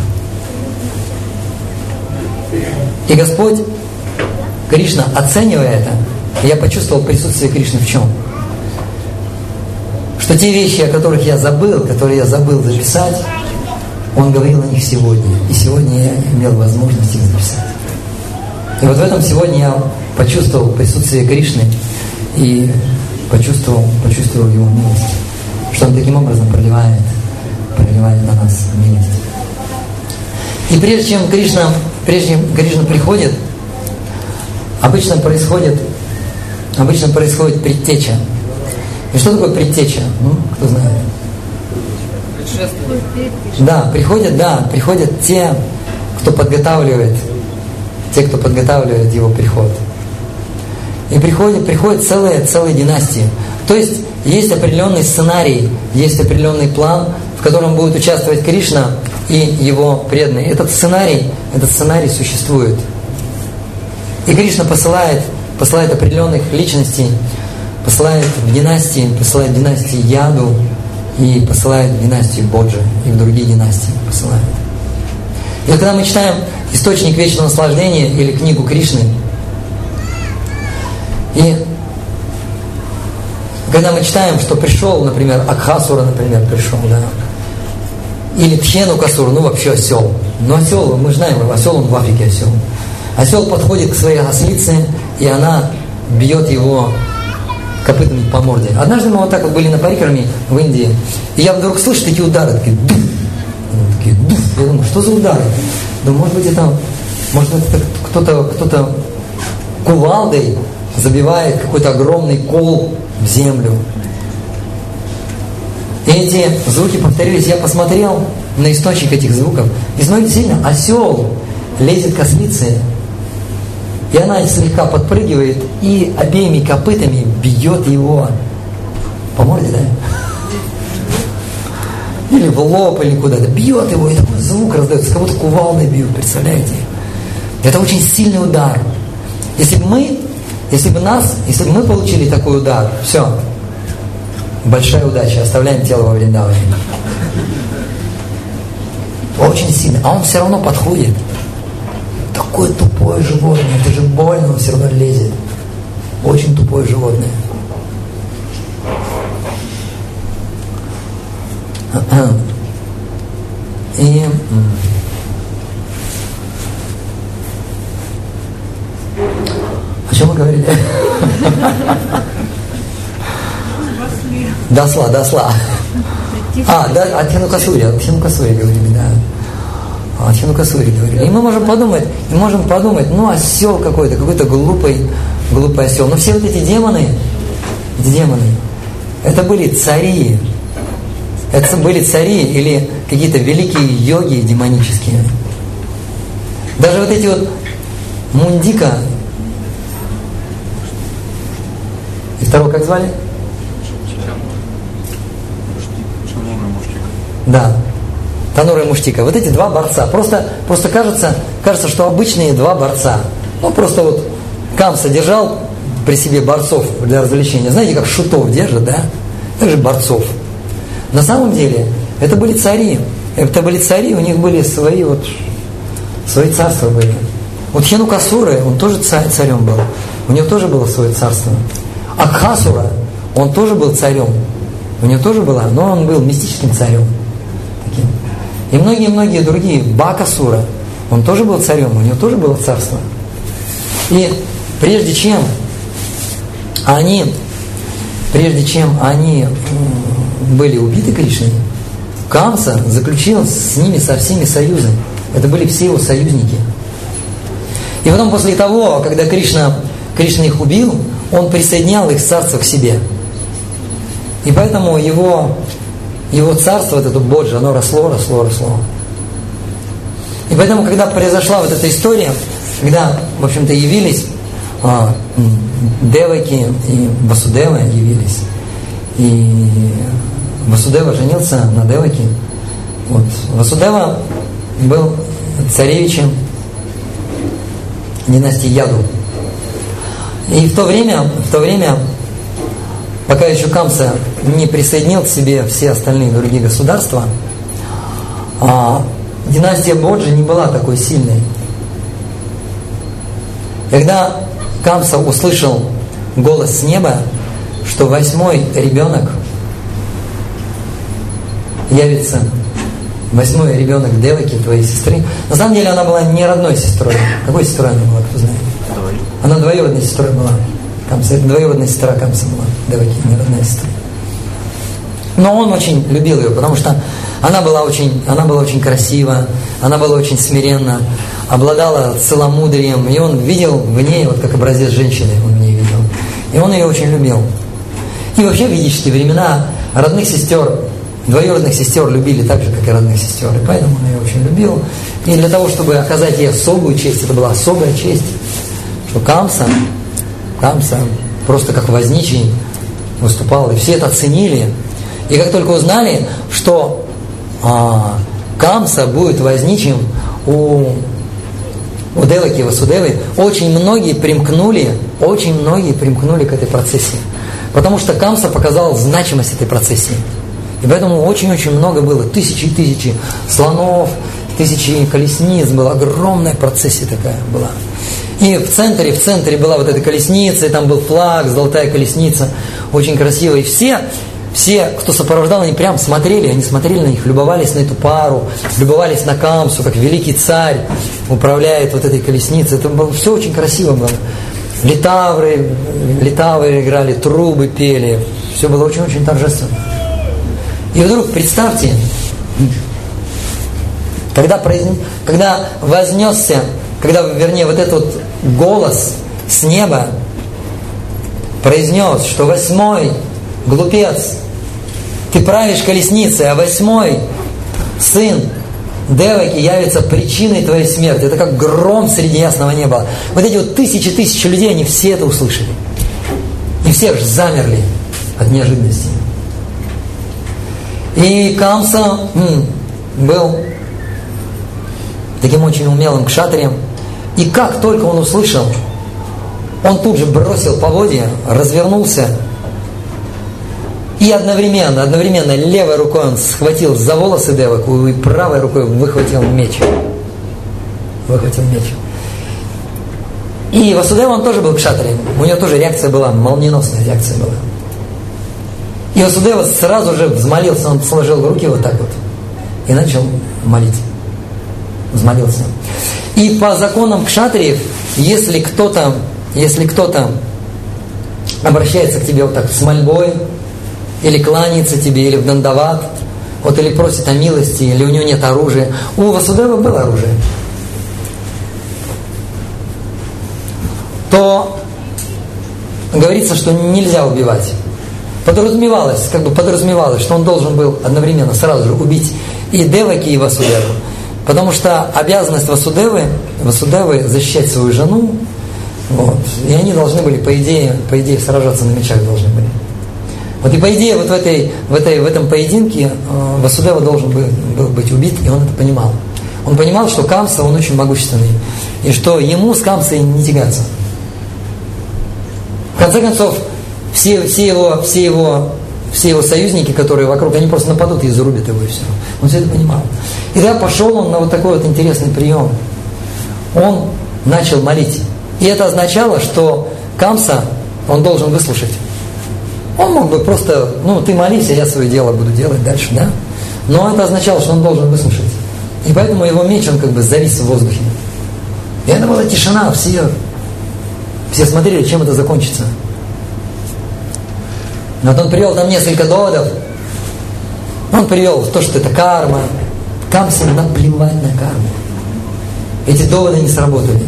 И Господь, Кришна, оценивая это, я почувствовал присутствие Кришны в чем? Что те вещи, о которых я забыл, которые я забыл записать, Он говорил о них сегодня. И сегодня я имел возможность их записать. И вот в этом сегодня я почувствовал присутствие Кришны и почувствовал, почувствовал Его милость. Что Он таким образом проливает, проливает на нас милость. И прежде чем Кришна, прежде чем Кришна приходит, обычно происходит, обычно происходит предтеча. И что такое предтеча? Ну, кто знает? Да, приходят, да, приходят те, кто подготавливает, те, кто подготавливает его приход. И приходят, приходят целые, целые династии. То есть есть определенный сценарий, есть определенный план, в котором будет участвовать Кришна и его преданные. Этот сценарий, этот сценарий существует. И Кришна посылает, посылает определенных личностей, посылает в династии, посылает в династии Яду и посылает в династию Боджи и в другие династии посылает. И когда мы читаем «Источник вечного наслаждения» или книгу Кришны, И когда мы читаем, что пришел, например, Акхасура, например, пришел, да, или Тхенукасура, ну вообще осел. Но осел, мы знаем, осел, он в Африке осел. Осел подходит к своей ослице, и она бьет его копытами по морде. Однажды мы вот так вот были на парикерме в Индии, и я вдруг слышу такие удары, такие дуф, такие дуф. Я думаю, что за удары? Да может быть это, может быть это кто-то, кто-то кувалдой забивает какой-то огромный кол в землю. И эти звуки повторились, я посмотрел на источник этих звуков. И смотрите, сильно осел лезет к ослице, и она слегка подпрыгивает и обеими копытами бьет его по морде, да? Или в лоб, или куда-то. Бьет его, и такой звук раздается, как будто кувалдой бьют, представляете? Это очень сильный удар. Если бы мы, если бы нас, если бы мы получили такой удар, все, большая удача, оставляем тело во Вриндаване. Очень сильно. А он все равно подходит. Такое тупое животное, это же больно, он все равно лезет. Очень тупое животное. И о чем мы говорили? Досла, досла. А, да, о Тхенукасуре, о Тхенукасуре говорили, да. О Тхенукасуре говорили. И мы можем подумать, и можем подумать, ну осел какой-то, какой-то глупый, глупый осел. Но все вот эти демоны, эти демоны, это были цари. Это были цари или какие-то великие йоги демонические. Даже вот эти вот Мундика, и второго как звали? Да, Танура и Муштика. Вот эти два борца. Просто, просто кажется, кажется, что обычные два борца. Ну, просто вот Камса держал при себе борцов для развлечения. Знаете, как шутов держат, да? Также борцов. На самом деле, это были цари. Это были цари, у них были свои вот, свои царства были. Вот Тхенукасура, он тоже царь, царем был. У него тоже было свое царство. Акхасура, он тоже был царем. У него тоже было, но он был мистическим царем. Таким. И многие-многие другие. Бакасура, он тоже был царем, у него тоже было царство. И прежде чем они, прежде чем они были убиты Кришной, Камса заключил с ними со всеми союзы. Это были все его союзники. И потом после того, когда Кришна, Кришна их убил, он присоединял их царство к себе. И поэтому его, его царство, вот это Боджа, оно росло, росло, росло. И поэтому, когда произошла вот эта история, когда, в общем-то, явились а, Деваки и Васудева явились, и Васудева женился на Деваки. Вот. Васудева был царевичем династии Яду. И в то время, в то время, пока еще Камса не присоединил к себе все остальные другие государства, а, династия Боджи не была такой сильной. Когда Камса услышал голос с неба, что восьмой ребенок явится, восьмой ребенок Деваки, твоей сестры. На самом деле она была не родной сестрой. Какой сестрой она была, кто знает? Она двоюродной сестрой была. Камса, двоюродная сестра Камса была. Деваки, не родная сестра. Но он очень любил ее, потому что она была очень, она была очень красива, она была очень смиренна, обладала целомудрием, и он видел в ней, вот как образец женщины, он в ней видел. И он ее очень любил. И вообще в ведические времена родных сестер, двоюродных сестер любили так же, как и родных сестер. И поэтому он ее очень любил. И для того, чтобы оказать ей особую честь, это была особая честь, что Камса, Камса просто как возничий выступал. И все это оценили. И как только узнали, что а, Камса будет возничим у, у Деваки Васудевы, очень многие примкнули, очень многие примкнули к этой процессии. Потому что Камса показал значимость этой процессии. И поэтому очень-очень много было, тысячи и тысячи слонов, тысячи колесниц, была огромная процессия такая была. И в центре, в центре была вот эта колесница, и там был флаг, золотая колесница, очень красиво. И все, все, кто сопровождал, они прям смотрели, они смотрели на них, любовались на эту пару, любовались на Камсу, как великий царь управляет вот этой колесницей. Это было, все очень красиво было. Литавры, литавры играли, трубы пели. Все было очень-очень торжественно. И вдруг, представьте, когда, произ... когда вознесся, когда, вернее, вот этот вот голос с неба произнес, что восьмой глупец, ты правишь колесницей, а восьмой сын Деваки явится причиной твоей смерти. Это как гром среди ясного неба. Вот эти вот тысячи тысяч людей, они все это услышали. И все аж замерли от неожиданности. И Камса м, был таким очень умелым кшатрием. И как только он услышал, он тут же бросил поводья, развернулся. И одновременно, одновременно левой рукой он схватил за волосы Деваку и правой рукой выхватил меч. Выхватил меч. И Васудева, он тоже был кшатрием. У него тоже реакция была, молниеносная реакция была. И Васудева сразу же взмолился, он сложил руки вот так вот и начал молить. Взмолился. И по законам кшатриев, если кто-то, если кто-то обращается к тебе вот так с мольбой, или кланяется тебе, или в дандават, вот, или просит о милости, или у него нет оружия. У Васудева было оружие. То говорится, что нельзя убивать. Подразумевалось, как бы подразумевалось, что он должен был одновременно сразу же убить и Деваки, и Васудеву. Потому что обязанность Васудевы, Васудевы защищать свою жену, вот, и они должны были, по идее, по идее, сражаться на мечах должны были. Вот и по идее вот в, этой, в, этой, в этом поединке э, Васудева должен был, был быть убит, и он это понимал. Он понимал, что Камса, он очень могущественный, и что ему с Камсой не тягаться. В конце концов, все, все, его, все, его, все его союзники, которые вокруг, они просто нападут и зарубят его, и все. Он все это понимал. И тогда пошел он на вот такой вот интересный прием. Он начал молить. И это означало, что Камса он должен выслушать. Он мог бы просто, ну, ты молись, а я свое дело буду делать дальше, да? Но это означало, что он должен выслушать. И поэтому его меч, он как бы завис в воздухе. И это была тишина, все, все смотрели, чем это закончится. Но вот он привел там несколько доводов. Он привел то, что это карма. Камсе наплевать на карму. Эти доводы не сработали.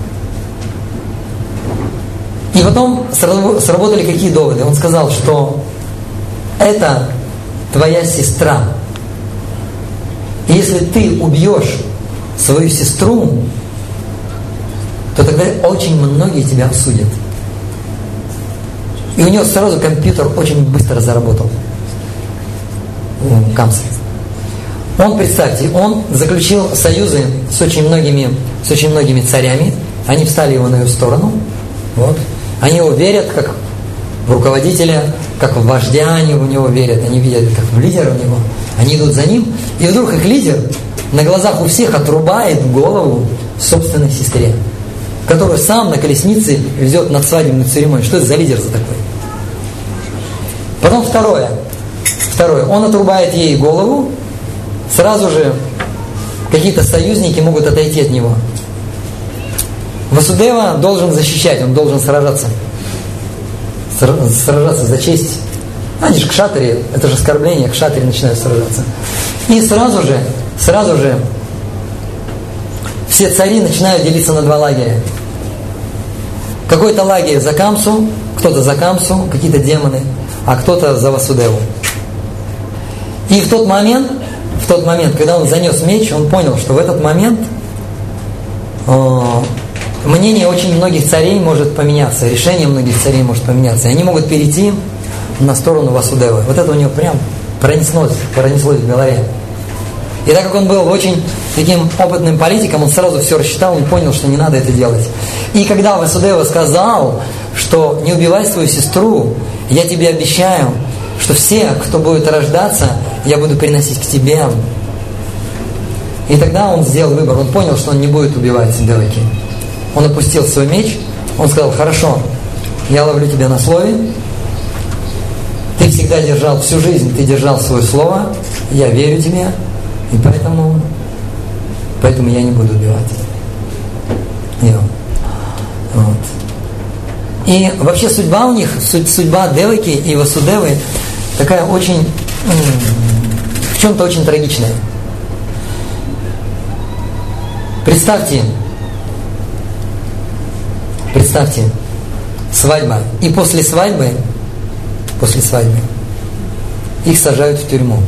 И потом сработали какие доводы? Он сказал, что это твоя сестра. И если ты убьешь свою сестру, то тогда очень многие тебя осудят. И у него сразу компьютер очень быстро заработал. Камса. Он, представьте, он заключил союзы с очень многими, с очень многими царями. Они встали его на его сторону. Вот. Они его верят как в руководителя, как в вождя, они в него верят, они видят как в лидера у него. Они идут за ним, и вдруг их лидер на глазах у всех отрубает голову собственной сестре, которую сам на колеснице везет на свадебную церемонию. Что это за лидер за такой? Потом второе. Второе. Он отрубает ей голову, сразу же какие-то союзники могут отойти от него. Васудева должен защищать, он должен сражаться. Сражаться за честь. Они же кшатри, это же оскорбление, кшатри начинают сражаться. И сразу же, сразу же все цари начинают делиться на два лагеря. Какой-то лагерь за Камсу, кто-то за Камсу, какие-то демоны, а кто-то за Васудеву. И в тот момент, в тот момент, когда он занес меч, он понял, что в этот момент э, мнение очень многих царей может поменяться, решение многих царей может поменяться. И они могут перейти на сторону Васудевы. Вот это у него прям пронеслось, пронеслось в голове. И так как он был очень таким опытным политиком, он сразу все рассчитал, он понял, что не надо это делать. И когда Васудева сказал, что не убивай свою сестру, я тебе обещаю, что все, кто будет рождаться, я буду приносить к тебе. И тогда он сделал выбор, он понял, что он не будет убивать Деваки. он опустил свой меч, он сказал: хорошо, я ловлю тебя на слове, ты всегда держал, всю жизнь ты держал свое слово, я верю тебе, и поэтому, поэтому я не буду убивать. И, вот. И вообще судьба у них, судьба Деваки и Васудевы такая очень, в чем-то очень трагичная. Представьте, представьте, свадьба, и после свадьбы, после свадьбы их сажают в тюрьму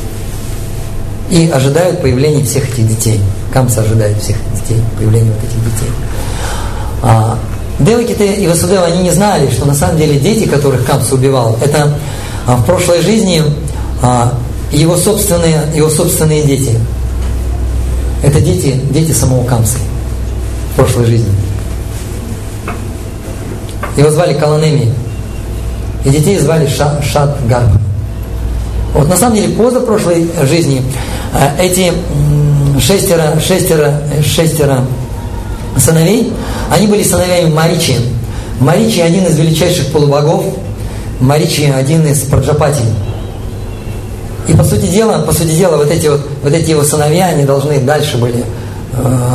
и ожидают появления всех этих детей. Камса ожидает всех детей, появления вот этих детей. А, Деваки и Васудева, они не знали, что на самом деле дети, которых Камса убивал, это а, в прошлой жизни а, его собственные, его собственные дети. Это дети, дети самого Камсы в прошлой жизни. Его звали Каланеми, и детей звали Ша, Шат Гарба. Вот на самом деле позапрошлой жизни эти шестеро, шестеро, шестеро сыновей, они были сыновьями Маричи. Маричи один из величайших полубогов, Маричи один из Праджапати. И по сути дела, по сути дела, вот эти вот, вот эти его сыновья, они должны дальше были э,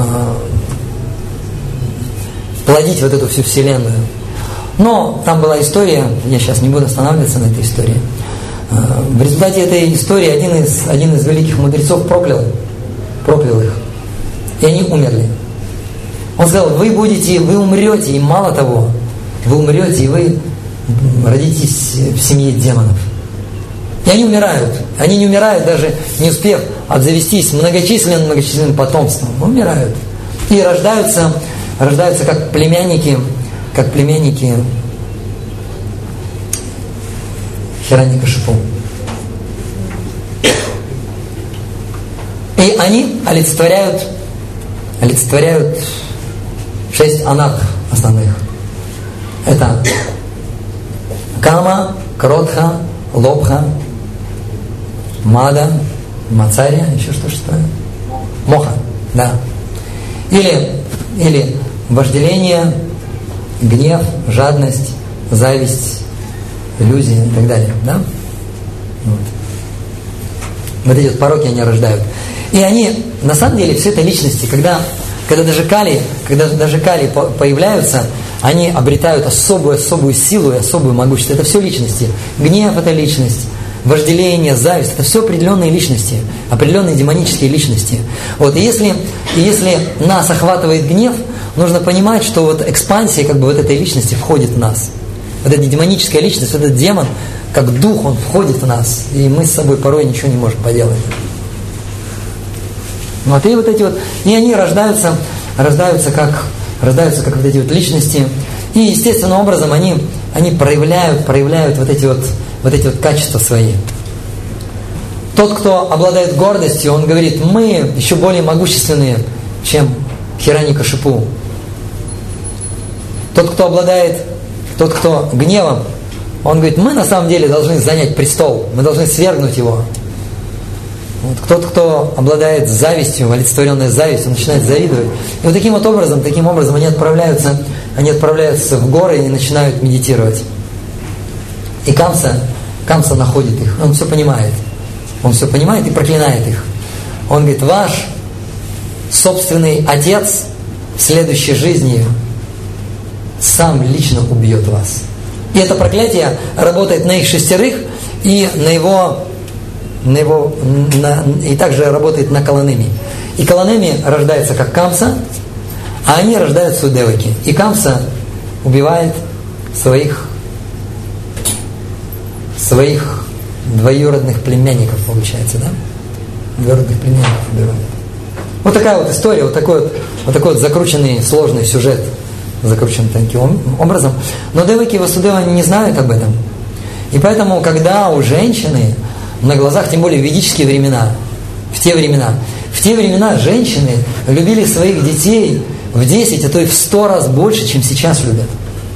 плодить вот эту всю вселенную. Но там была история, я сейчас не буду останавливаться на этой истории. Э, в результате этой истории один из, один из великих мудрецов проклял, проклял их. И они умерли. Он сказал: вы будете, вы умрете, и мало того, вы умрете, и вы родитесь в семье демонов. И они умирают. Они не умирают, даже не успев обзавестись многочисленным, многочисленным потомством. Умирают. И рождаются, рождаются как племянники, как племянники Хираньякашипу. И они олицетворяют, олицетворяют шесть анат основных. Это Кама, Кротха, Лобха, Мада, Мацария, еще что шестое? Моха, да. Или, или вожделение, гнев, жадность, зависть, иллюзия и так далее, да? Вот. Вот эти вот пороки они рождают. И они, на самом деле, все это личности, когда, когда даже кали, когда даже кали появляются, они обретают особую, особую силу и особую могущество. Это все личности. Гнев – это личность. Вожделение, зависть – это все определенные личности, определенные демонические личности. Вот. И, если, и если нас охватывает гнев, нужно понимать, что вот экспансия как бы вот этой личности входит в нас. Вот эта демоническая личность, вот этот демон, как дух, он входит в нас. И мы с собой порой ничего не можем поделать. Вот. И вот эти вот, и они рождаются, рождаются как, рождаются как вот эти вот личности. И естественным образом они, они проявляют, проявляют вот эти вот вот эти вот качества свои. Тот, кто обладает гордостью, он говорит: мы еще более могущественные, чем Хираньякашипу. Тот, кто обладает, тот, кто гневом, он говорит: мы на самом деле должны занять престол, мы должны свергнуть его. Вот. Тот, кто обладает завистью, олицетворенной завистью, он начинает завидовать. И вот таким вот образом, таким образом они отправляются, они отправляются в горы и начинают медитировать. И Камса, Камса находит их, он все понимает. Он все понимает и проклинает их. Он говорит: ваш собственный отец в следующей жизни сам лично убьет вас. И это проклятие работает на их шестерых и на его, на его на, и также работает на Каланеми. И Каланеми рождается как Камса, а они рождаются у Деваки. И Камса убивает своих своих двоюродных племянников, получается, да? Двоюродных племянников убивают. Вот такая вот история, вот такой вот, вот такой вот закрученный, сложный сюжет, закручен таким образом. Но Деваки и Васудева не знают об этом. И поэтому, когда у женщины на глазах, тем более в ведические времена, в те времена, в те времена женщины любили своих детей в десять, а то и в сто раз больше, чем сейчас любят.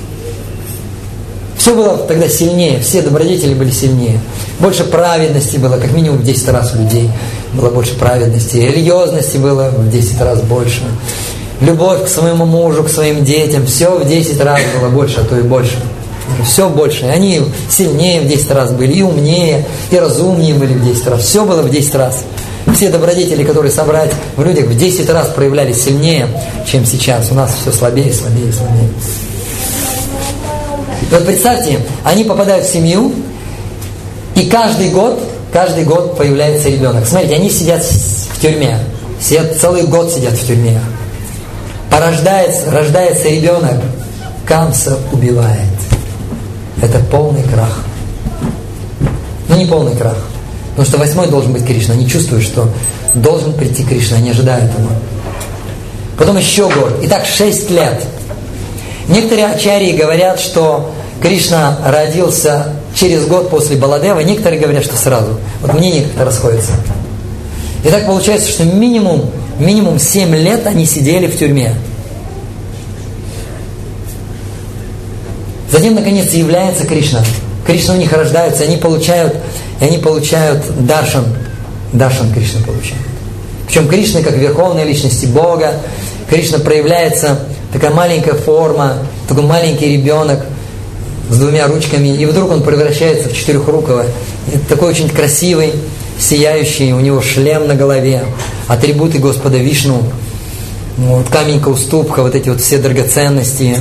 Все было тогда сильнее, все добродетели были сильнее. Больше праведности было, как минимум в десять раз у людей было больше праведности. Религиозности было в десять раз больше. любовь к своему мужу, к своим детям, все в десять раз было больше, а то и больше. Все больше. И они сильнее в десять раз были, и умнее, и разумнее были в десять раз. Все было в десять раз. Все добродетели, которые собрать в людях, в десять раз проявлялись сильнее, чем сейчас. У нас все слабее, слабее, слабее. И вот представьте, они попадают в семью, и каждый год, каждый год появляется ребенок. Смотрите, они сидят в тюрьме. Сидят, целый год сидят в тюрьме. Порождается, рождается ребенок, Камса убивает. Это полный крах. Ну не полный крах. Потому что восьмой должен быть Кришна. Они чувствуют, что должен прийти Кришна. Они ожидают его. Потом еще год. Итак, шесть лет. Некоторые ачарьи говорят, что Кришна родился через год после Баладева. Некоторые говорят, что сразу. Вот мнения как-то расходятся. Итак, получается, что минимум, минимум семь лет они сидели в тюрьме. Затем, наконец, является Кришна. Кришна у них рождается, они получают, и они получают даршан. Даршан Кришна получают. Причем Кришна как верховная личность Бога. Кришна проявляется, такая маленькая форма, такой маленький ребенок с двумя ручками. И вдруг он превращается в четырехрукого. И такой очень красивый, сияющий, у него шлем на голове, атрибуты Господа Вишну, вот, камень Каустубха, вот эти вот все драгоценности.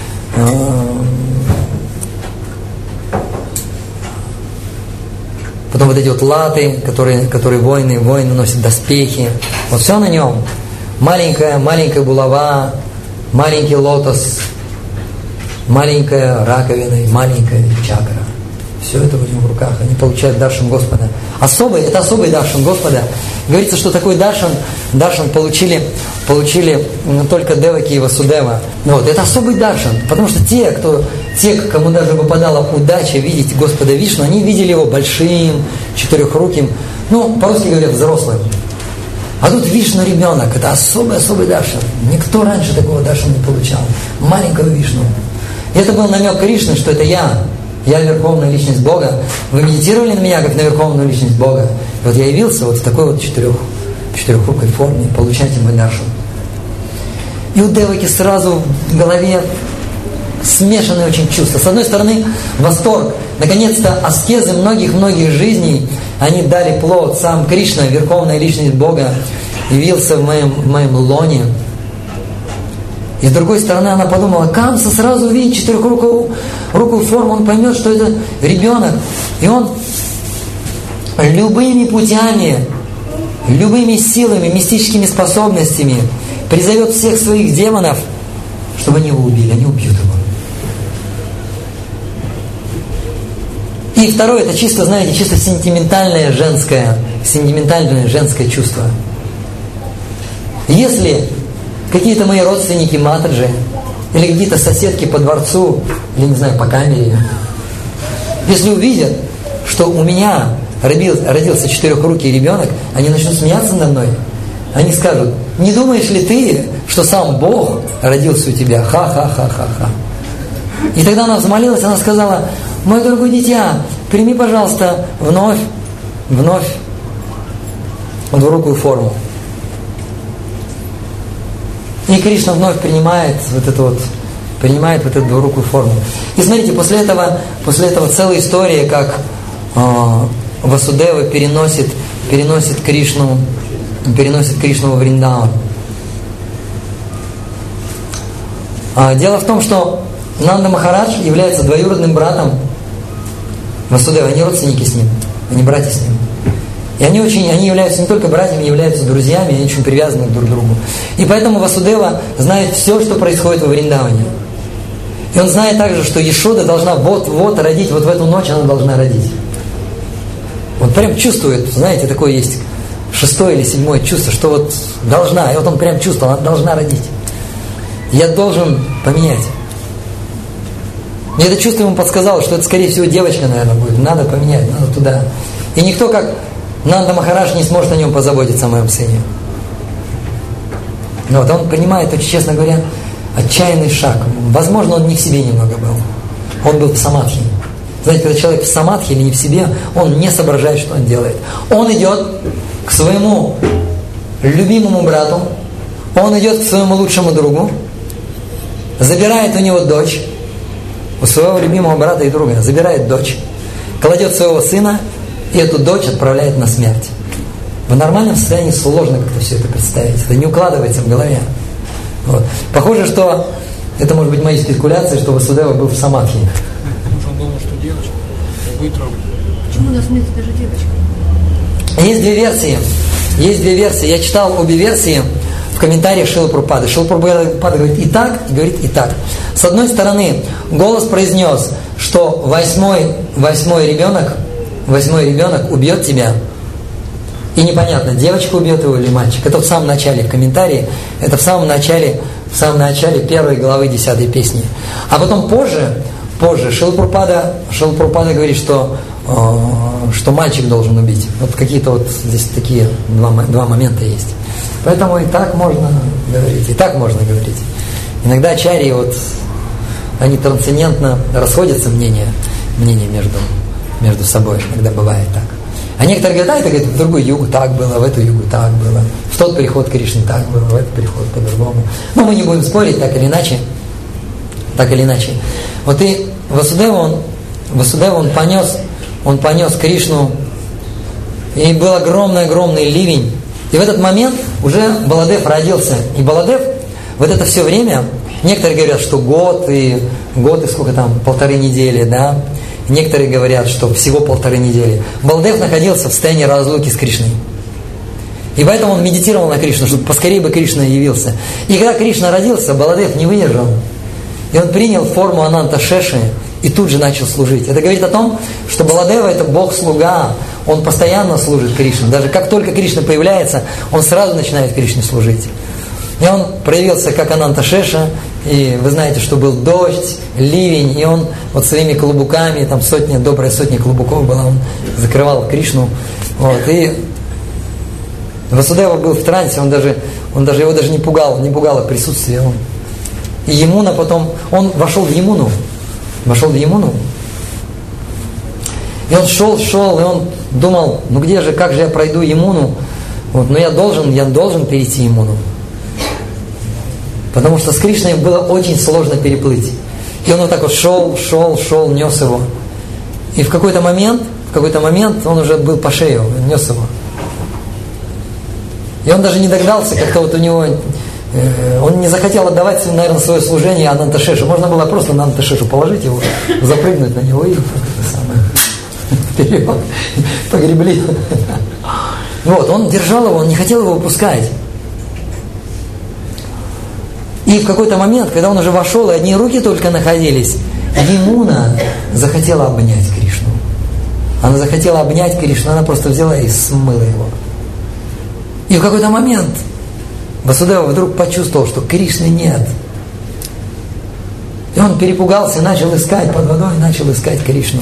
Потом вот эти вот латы, которые, которые воины, воины носят доспехи. Вот все на нем. Маленькая, маленькая булава, маленький лотос, маленькая раковина и маленькая чакра. Все это у него в руках. Они получают даршан Господа. Особый, это особый даршан Господа. Говорится, что такой даршан, даршан получили, получили только Деваки и Васудева. Вот, это особый даршан. Потому что те, кто, те, кому даже выпадала удача видеть Господа Вишну, они видели его большим, четырехруким, ну, по-русски говорят, взрослым. А тут Вишну ребенок. Это особый-особый даршан. Никто раньше такого даршана не получал. Маленького Вишну. И это был намек Кришны, что это я. Я верховная личность Бога. Вы медитировали на меня, как на верховную личность Бога. И вот я явился вот в такой вот четырех, четырехрукой форме. Получайте мой даршан. И у Деваки сразу в голове смешанные очень чувства. С одной стороны, восторг. Наконец-то аскезы многих-многих жизней, они дали плод. Сам Кришна, верховная личность Бога, явился в моем, в моем лоне. И с другой стороны, она подумала, Камса сразу увидит четырехрукую руку форму, он поймет, что это ребенок. И он любыми путями, любыми силами, мистическими способностями призовет всех своих демонов, чтобы они его убили, они убьют его. И второе, это чисто, знаете, чисто сентиментальное женское, сентиментальное женское чувство. Если какие-то мои родственники матаджи, или какие-то соседки по дворцу, или, не знаю, по камере, если увидят, что у меня родился, родился четырехрукий ребенок, они начнут смеяться надо мной. Они скажут, не думаешь ли ты, что сам Бог родился у тебя? Ха-ха-ха-ха-ха. И тогда она взмолилась, она сказала, мой дорогой дитя, прими, пожалуйста, вновь, вновь двурукую форму. И Кришна вновь принимает вот эту вот, принимает вот эту двурукую форму. И смотрите, после этого, после этого целая история, как э, Васудева переносит, переносит Кришну, переносит Кришну во Вриндаван. А, дело в том, что Нанда Махарадж является двоюродным братом Васудева, они родственники с ним, они братья с ним. И они, очень, они являются не только братьями, они являются друзьями, они очень привязаны друг к другу. И поэтому Васудева знает все, что происходит во Вриндаване. И он знает также, что Ешода должна вот-вот родить, вот в эту ночь она должна родить. Он прям чувствует, знаете, такое есть шестое или седьмое чувство, что вот должна, и вот он прям чувствовал, она должна родить. Я должен поменять. И это чувство ему подсказало, что это, скорее всего, девочка, наверное, будет. Надо поменять, надо туда. И никто, как Нанда Махарадж, не сможет о нем позаботиться, о моем сыне. Но вот он понимает, очень, честно говоря, отчаянный шаг. Возможно, он не в себе немного был. Он был в самадхи. Знаете, когда человек в самадхи или не в себе, он не соображает, что он делает. Он идет к своему любимому брату, Он идет к своему лучшему другу, забирает у него дочь, у своего любимого брата и друга, забирает дочь, кладет своего сына и эту дочь отправляет на смерть. В нормальном состоянии сложно как-то все это представить. Это не укладывается в голове. Вот. Похоже, что это может быть мои спекуляции, что Васудева был в самадхи. Он думал, что девочка будет трогать. Почему на смерти даже девочка? Есть две версии. Есть две версии. Я читал обе версии в комментариях Шрилы Прабхупады. Шрила Прабхупада говорит и так, и говорит и так. С одной стороны, голос произнес, что восьмой, восьмой ребенок, восьмой ребенок убьет тебя. И непонятно, девочка убьет его или мальчик. Это в самом начале, в комментарии, это в самом начале, в самом начале первой главы десятой песни. А потом позже, позже Шрила Прабхупада, Шрила Прабхупада говорит, что, э, что мальчик должен убить. Вот какие-то вот здесь такие два, два момента есть. Поэтому и так можно говорить, и так можно говорить. Иногда ачарьи, вот, они трансцендентно расходятся мнения, мнения между, между собой, когда бывает так. А некоторые говорят, а это говорит, в другую югу так было, в эту югу так было, в тот переход Кришны так было, в этот переход по-другому. Но мы не будем спорить, так или иначе. Так или иначе. Вот и Васудева, он, Васудева, он понес, он понес Кришну, и был огромный-огромный ливень. И в этот момент уже Баладев родился. И Баладев вот это все время, некоторые говорят, что год, и год, и сколько там, полторы недели, да. Некоторые говорят, что всего полторы недели. Баладев находился в состоянии разлуки с Кришной. И поэтому он медитировал на Кришну, чтобы поскорее бы Кришна явился. И когда Кришна родился, Баладев не выдержал. И он принял форму Ананта Шеши и тут же начал служить. Это говорит о том, что Баладева это Бог-слуга. Он постоянно служит Кришне. Даже как только Кришна появляется, он сразу начинает Кришне служить. И он проявился как Ананта Шеша. И вы знаете, что был дождь, ливень, и он вот своими клубуками, там сотня, добрая сотня клубуков была, он закрывал Кришну. Вот, и Васудева был в трансе, он даже, он даже его даже не пугал, не пугало присутствие. Он. И Ямуна потом, он вошел в Ямуну, вошел в Ямуну, и он шел, шел, и он думал, ну где же, как же я пройду Ямуну? Вот, но я должен, я должен перейти Ямуну. Потому что с Кришной было очень сложно переплыть. И он вот так вот шел, шел, шел, нес его. И в какой-то момент, в какой-то момент он уже был по шею, нес его. И он даже не догадался, как-то вот у него, э, он не захотел отдавать, наверное, свое служение Ананта Шешу. Можно было просто на Ананта Шешу положить его, запрыгнуть на него и как это самое, вперед, погребли. Вот, он держал его, он не хотел его выпускать. И в какой-то момент, когда он уже вошел, и одни руки только находились, Ямуна захотела обнять Кришну. Она захотела обнять Кришну, она просто взяла и смыла его. И в какой-то момент Васудева вдруг почувствовал, что Кришны нет. И он перепугался, начал искать под водой, начал искать Кришну.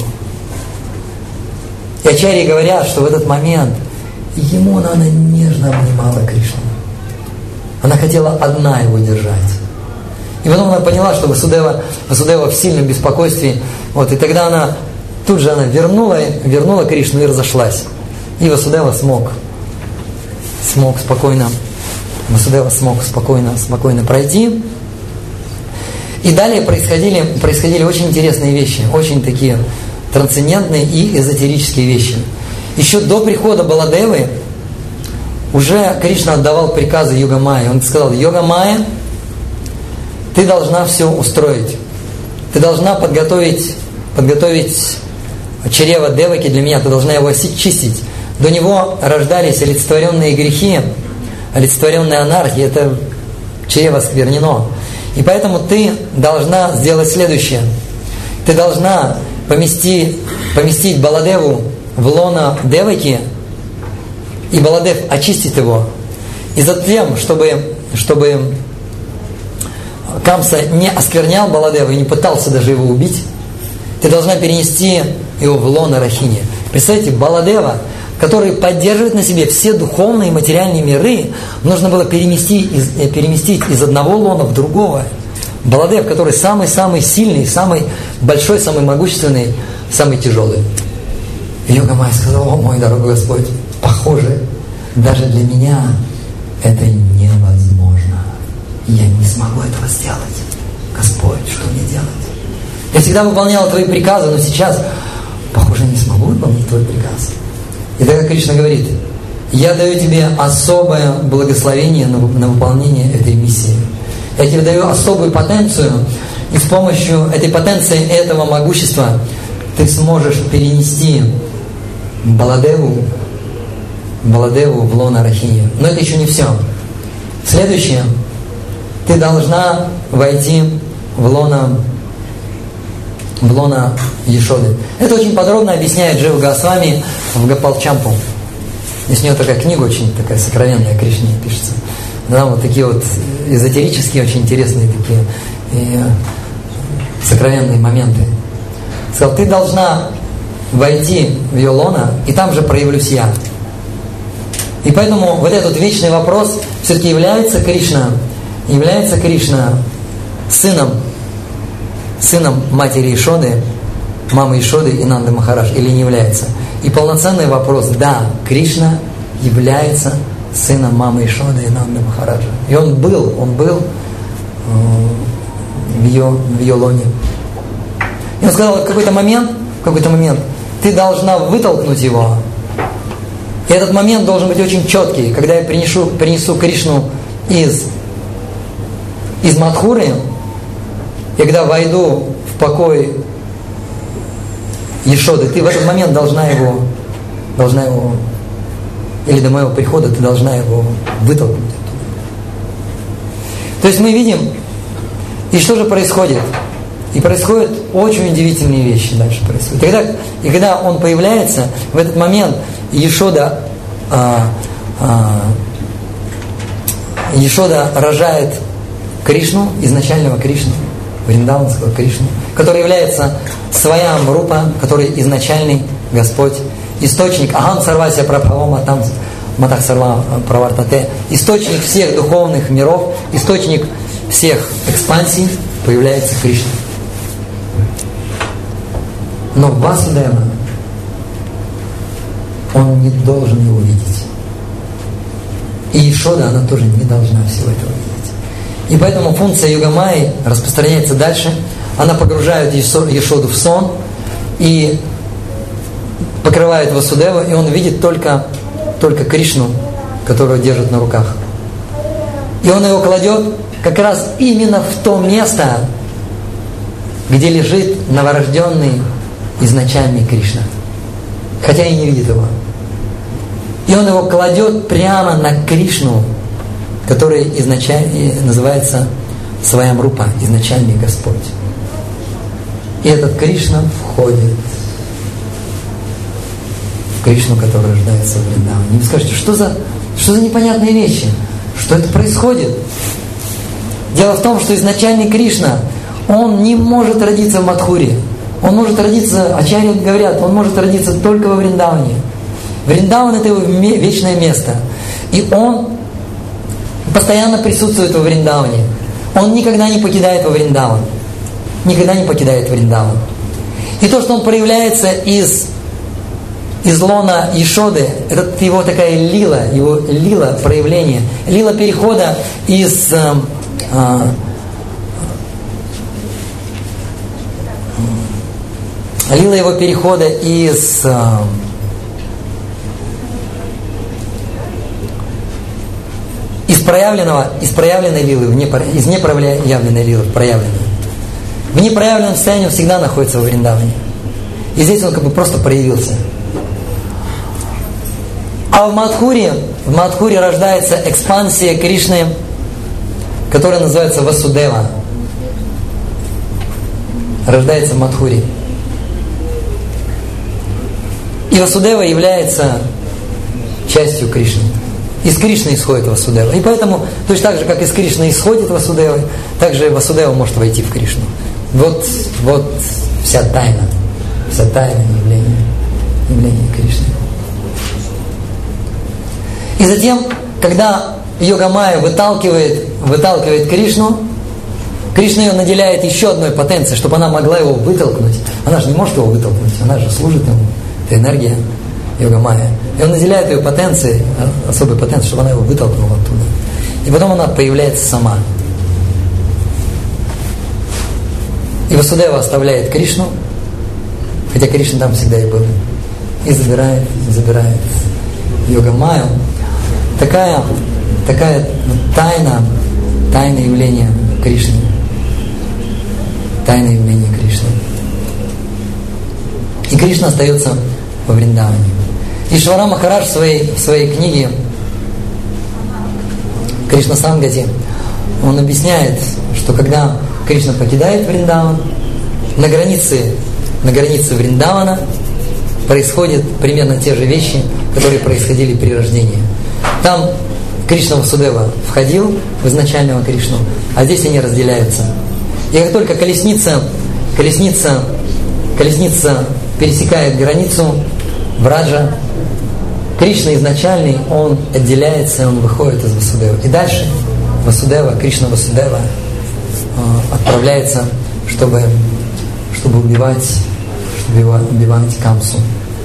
И ачарьи говорят, что в этот момент Ямуна, она нежно обнимала Кришну. Она хотела одна его держать. И потом она поняла, что Васудева, Васудева в сильном беспокойстве. Вот, и тогда она, тут же она вернула, вернула Кришну и разошлась. И Васудева смог, смог спокойно, Васудева смог спокойно, спокойно пройти. И далее происходили, происходили очень интересные вещи, очень такие трансцендентные и эзотерические вещи. Еще до прихода Баладевы уже Кришна отдавал приказы Йога-майе. Он сказал: Йога-майя, ты должна все устроить. Ты должна подготовить, подготовить чрево Деваки для меня. Ты должна его очистить. До него рождались олицетворенные грехи, олицетворенная анархия. Это чрево сквернено. И поэтому ты должна сделать следующее. Ты должна помести, поместить Баладеву в лоно Деваки, и Баладев очистит его. И затем, чтобы, чтобы Камса не осквернял Баладева и не пытался даже его убить, ты должна перенести его в лоно Рахини. Представьте, Баладева, который поддерживает на себе все духовные и материальные миры, нужно было переместить из, переместить из одного лона в другого. Баладев, который самый-самый сильный, самый большой, самый могущественный, самый тяжелый. И Йога-майя сказал: о мой дорогой Господь, похоже, даже для меня это невозможно. я не смогу этого сделать. Господь, что мне делать? Я всегда выполнял Твои приказы, но сейчас, похоже, не смогу выполнить Твой приказ. И тогда Кришна говорит: я даю тебе особое благословение на, на выполнение этой миссии. Я тебе даю особую потенцию, и с помощью этой потенции, этого могущества ты сможешь перенести Баладеву, Баладеву в лоно Рахини. Но это еще не все. Следующее. Ты должна войти в лоно, в лоно Ешоды. Это очень подробно объясняет Джива Госвами в Гопалчампу. Здесь у него такая книга очень такая сокровенная, Кришне пишется. Там вот такие вот эзотерические, очень интересные такие и сокровенные моменты. Сказал, ты должна войти в ее лоно, и там же проявлюсь я. И поэтому вот этот вечный вопрос, все-таки является Кришна, является Кришна сыном, сыном матери Ешоды, мамы Ешоды и Нанды Махарадж, или не является? И полноценный вопрос, да, Кришна является сыном мамы Ешоды и Нанды Махараджа. И он был, он был э, в, ее, в ее лоне. И он сказал, в какой-то момент, в какой-то момент ты должна вытолкнуть его. И этот момент должен быть очень четкий. Когда я принесу, принесу Кришну из, из Мадхуры, и когда войду в покой Ешоды, ты в этот момент должна его, должна его, или до моего прихода ты должна его вытолкнуть оттуда. То есть мы видим, и что же происходит? И происходят очень удивительные вещи дальше происходят. И когда, и когда он появляется, в этот момент Ешода, а, а, Ешода рожает Кришну, изначального Кришну, Вриндаванского Кришну, который является Своям Рупа, который изначальный Господь, источник Ахам Сарвася Прабхава Матам Матах Сарва Правартате, источник всех духовных миров, источник всех экспансий, появляется Кришна. Но Васудева, он не должен его видеть. И Ешода, она тоже не должна всего этого видеть. И поэтому функция Йога-майи распространяется дальше. Она погружает Ешоду в сон и покрывает Васудеву, и он видит только, только Кришну, которого держит на руках. И он его кладет как раз именно в то место, где лежит новорожденный изначальный Кришна, хотя и не видит его. И он его кладет прямо на Кришну, который изначально называется Своям Рупа, изначальный Господь. И этот Кришна входит в Кришну, который рождается в Вриндаване. И вы скажете, что за, что за непонятные вещи? Что это происходит? Дело в том, что изначальный Кришна, он не может родиться в Мадхуре. Он может родиться, ачарьи говорят, он может родиться только во Вриндаване. Вриндаван — это его вечное место. И он постоянно присутствует во Вриндаване. Он никогда не покидает во Вриндаван. Никогда не покидает Вриндаван. И то, что он проявляется из, из лона Ешоды, это его такая лила, его лила проявление, лила перехода из э, э, лила его перехода из э, из проявленного, из проявленной лилы, в непро, из непроявленной лилы в проявленную. В непроявленном состоянии он всегда находится во Вриндаване. И здесь он как бы просто проявился. А в Мадхуре, в Мадхуре рождается экспансия Кришны, которая называется Васудева. Рождается в Мадхуре. И Васудева является частью Кришны. Из Кришны исходит Васудева. И поэтому, точно так же, как из Кришны исходит Васудева, так же Васудева может войти в Кришну. Вот, вот вся тайна, вся тайна явления, явления Кришны. И затем, когда Йога-майя выталкивает, выталкивает Кришну, Кришна ее наделяет еще одной потенцией, чтобы она могла его вытолкнуть. Она же не может его вытолкнуть, она же служит ему. Это энергия Йога-майя. И он наделяет ее потенцией, особой потенцией, чтобы она его вытолкнула оттуда. И потом она появляется сама. И Васудева оставляет Кришну, хотя Кришна там всегда и был, и забирает, забирает Йога-майю. Такая, такая тайна, тайна явления Кришны. Тайна явления Кришны. И Кришна остается во Вриндаване. Ишвара Махарадж в своей, в своей книге Кришна Сангати, он объясняет, что когда Кришна покидает Вриндаван, на границе, на границе Вриндавана происходят примерно те же вещи, которые происходили при рождении. Там Кришна Васудева входил в изначального Кришну, а здесь они разделяются. И как только колесница, колесница, колесница пересекает границу Враджа, Кришна изначальный, он отделяется, он выходит из Васудевы. И дальше Васудева, Кришна Васудева э, отправляется, чтобы, чтобы убивать, чтобы убивать Камсу.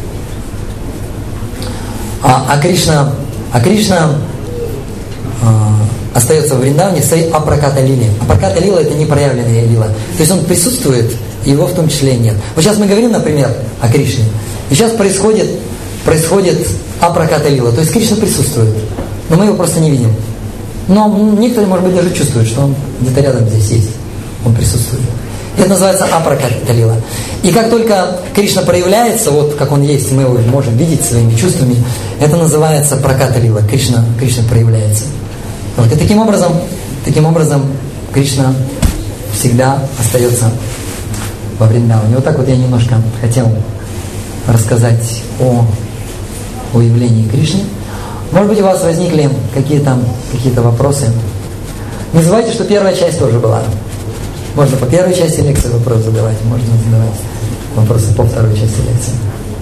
А, а Кришна, а Кришна э, остается в Вриндаване в своей апраката лиле. Апраката лила — это непроявленная лила. То есть он присутствует, его в том числе нет. Вот сейчас мы говорим, например, о Кришне. И сейчас происходит, происходит апраката лила. То есть Кришна присутствует, но мы его просто не видим. Но некоторые, может быть, даже чувствуют, что он где-то рядом здесь есть. Он присутствует. Это называется апраката лила. И как только Кришна проявляется, вот как он есть, мы его можем видеть своими чувствами, это называется праката лила. Кришна, Кришна проявляется. Вот. И таким образом, таким образом Кришна всегда остается во Вриндаване. Вот так вот я немножко хотел рассказать о, о явлении Кришны. Может быть, у вас возникли какие-то, какие-то вопросы. Не забывайте, что первая часть тоже была. Можно по первой части лекции вопрос задавать, можно задавать вопросы по второй части лекции.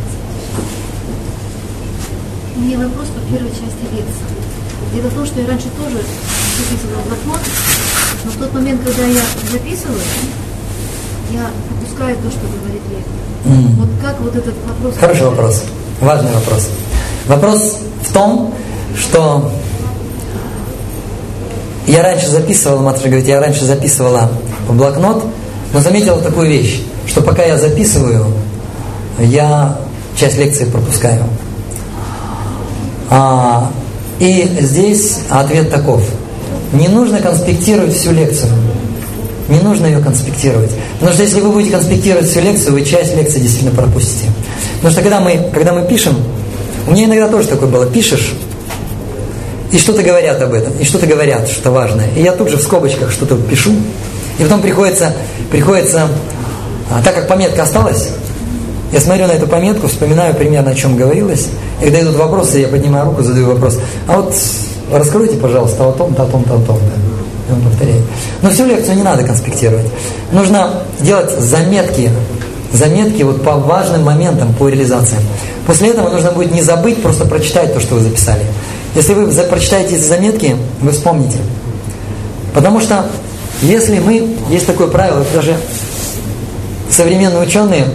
У меня вопрос по первой части лекции. Дело в том, что я раньше тоже записывала блокнот, но в тот момент, когда я записываю, я пропускаю то, что говорит лектор. Mm. Вот как вот этот вопрос... Хороший вопрос, важный вопрос. Вопрос в том, что я раньше записывала, матушка говорит, я раньше записывала в блокнот, но заметила такую вещь, что пока я записываю, я часть лекции пропускаю. А, и здесь ответ таков. Не нужно конспектировать всю лекцию. Не нужно ее конспектировать. Потому что если вы будете конспектировать всю лекцию, вы часть лекции действительно пропустите. Потому что когда мы, когда мы пишем, у меня иногда тоже такое было, пишешь, и что-то говорят об этом, и что-то говорят, что важное. И я тут же в скобочках что-то пишу, и потом приходится, приходится, а, так как пометка осталась, я смотрю на эту пометку, вспоминаю примерно, о чем говорилось, и когда идут вопросы, я поднимаю руку, задаю вопрос. А вот раскройте, пожалуйста, о том-то, о том-то, о том-то. И он повторяет. Но всю лекцию не надо конспектировать. Нужно делать заметки, заметки вот по важным моментам, по реализациям. После этого нужно будет не забыть, просто прочитать то, что вы записали. Если вы прочитаете эти заметки, вы вспомните. Потому что если мы, есть такое правило, даже современные ученые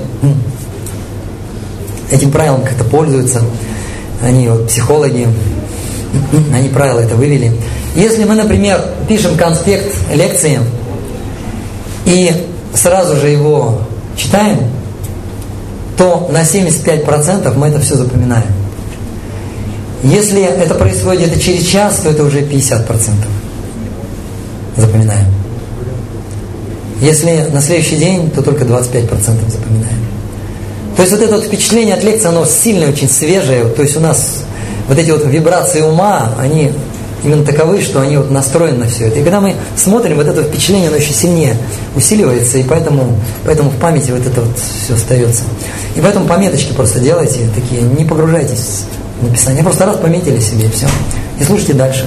этим правилом как-то пользуются, они вот психологи, они правила это вывели. Если мы, например, пишем конспект лекции и сразу же его читаем, то на семьдесят пять процентов мы это все запоминаем. Если это происходит где-то через час, то это уже пятьдесят процентов запоминаем. Если на следующий день, то только двадцать пять процентов запоминаем. То есть вот это вот впечатление от лекции, оно сильное, очень свежее. То есть у нас вот эти вот вибрации ума, они именно таковы, что они вот настроены на все это. И когда мы смотрим, вот это впечатление, оно еще сильнее усиливается, и поэтому, поэтому в памяти вот это вот все остается. И поэтому пометочки просто делайте такие, не погружайтесь в написание. Просто раз пометили себе, и все. И слушайте дальше.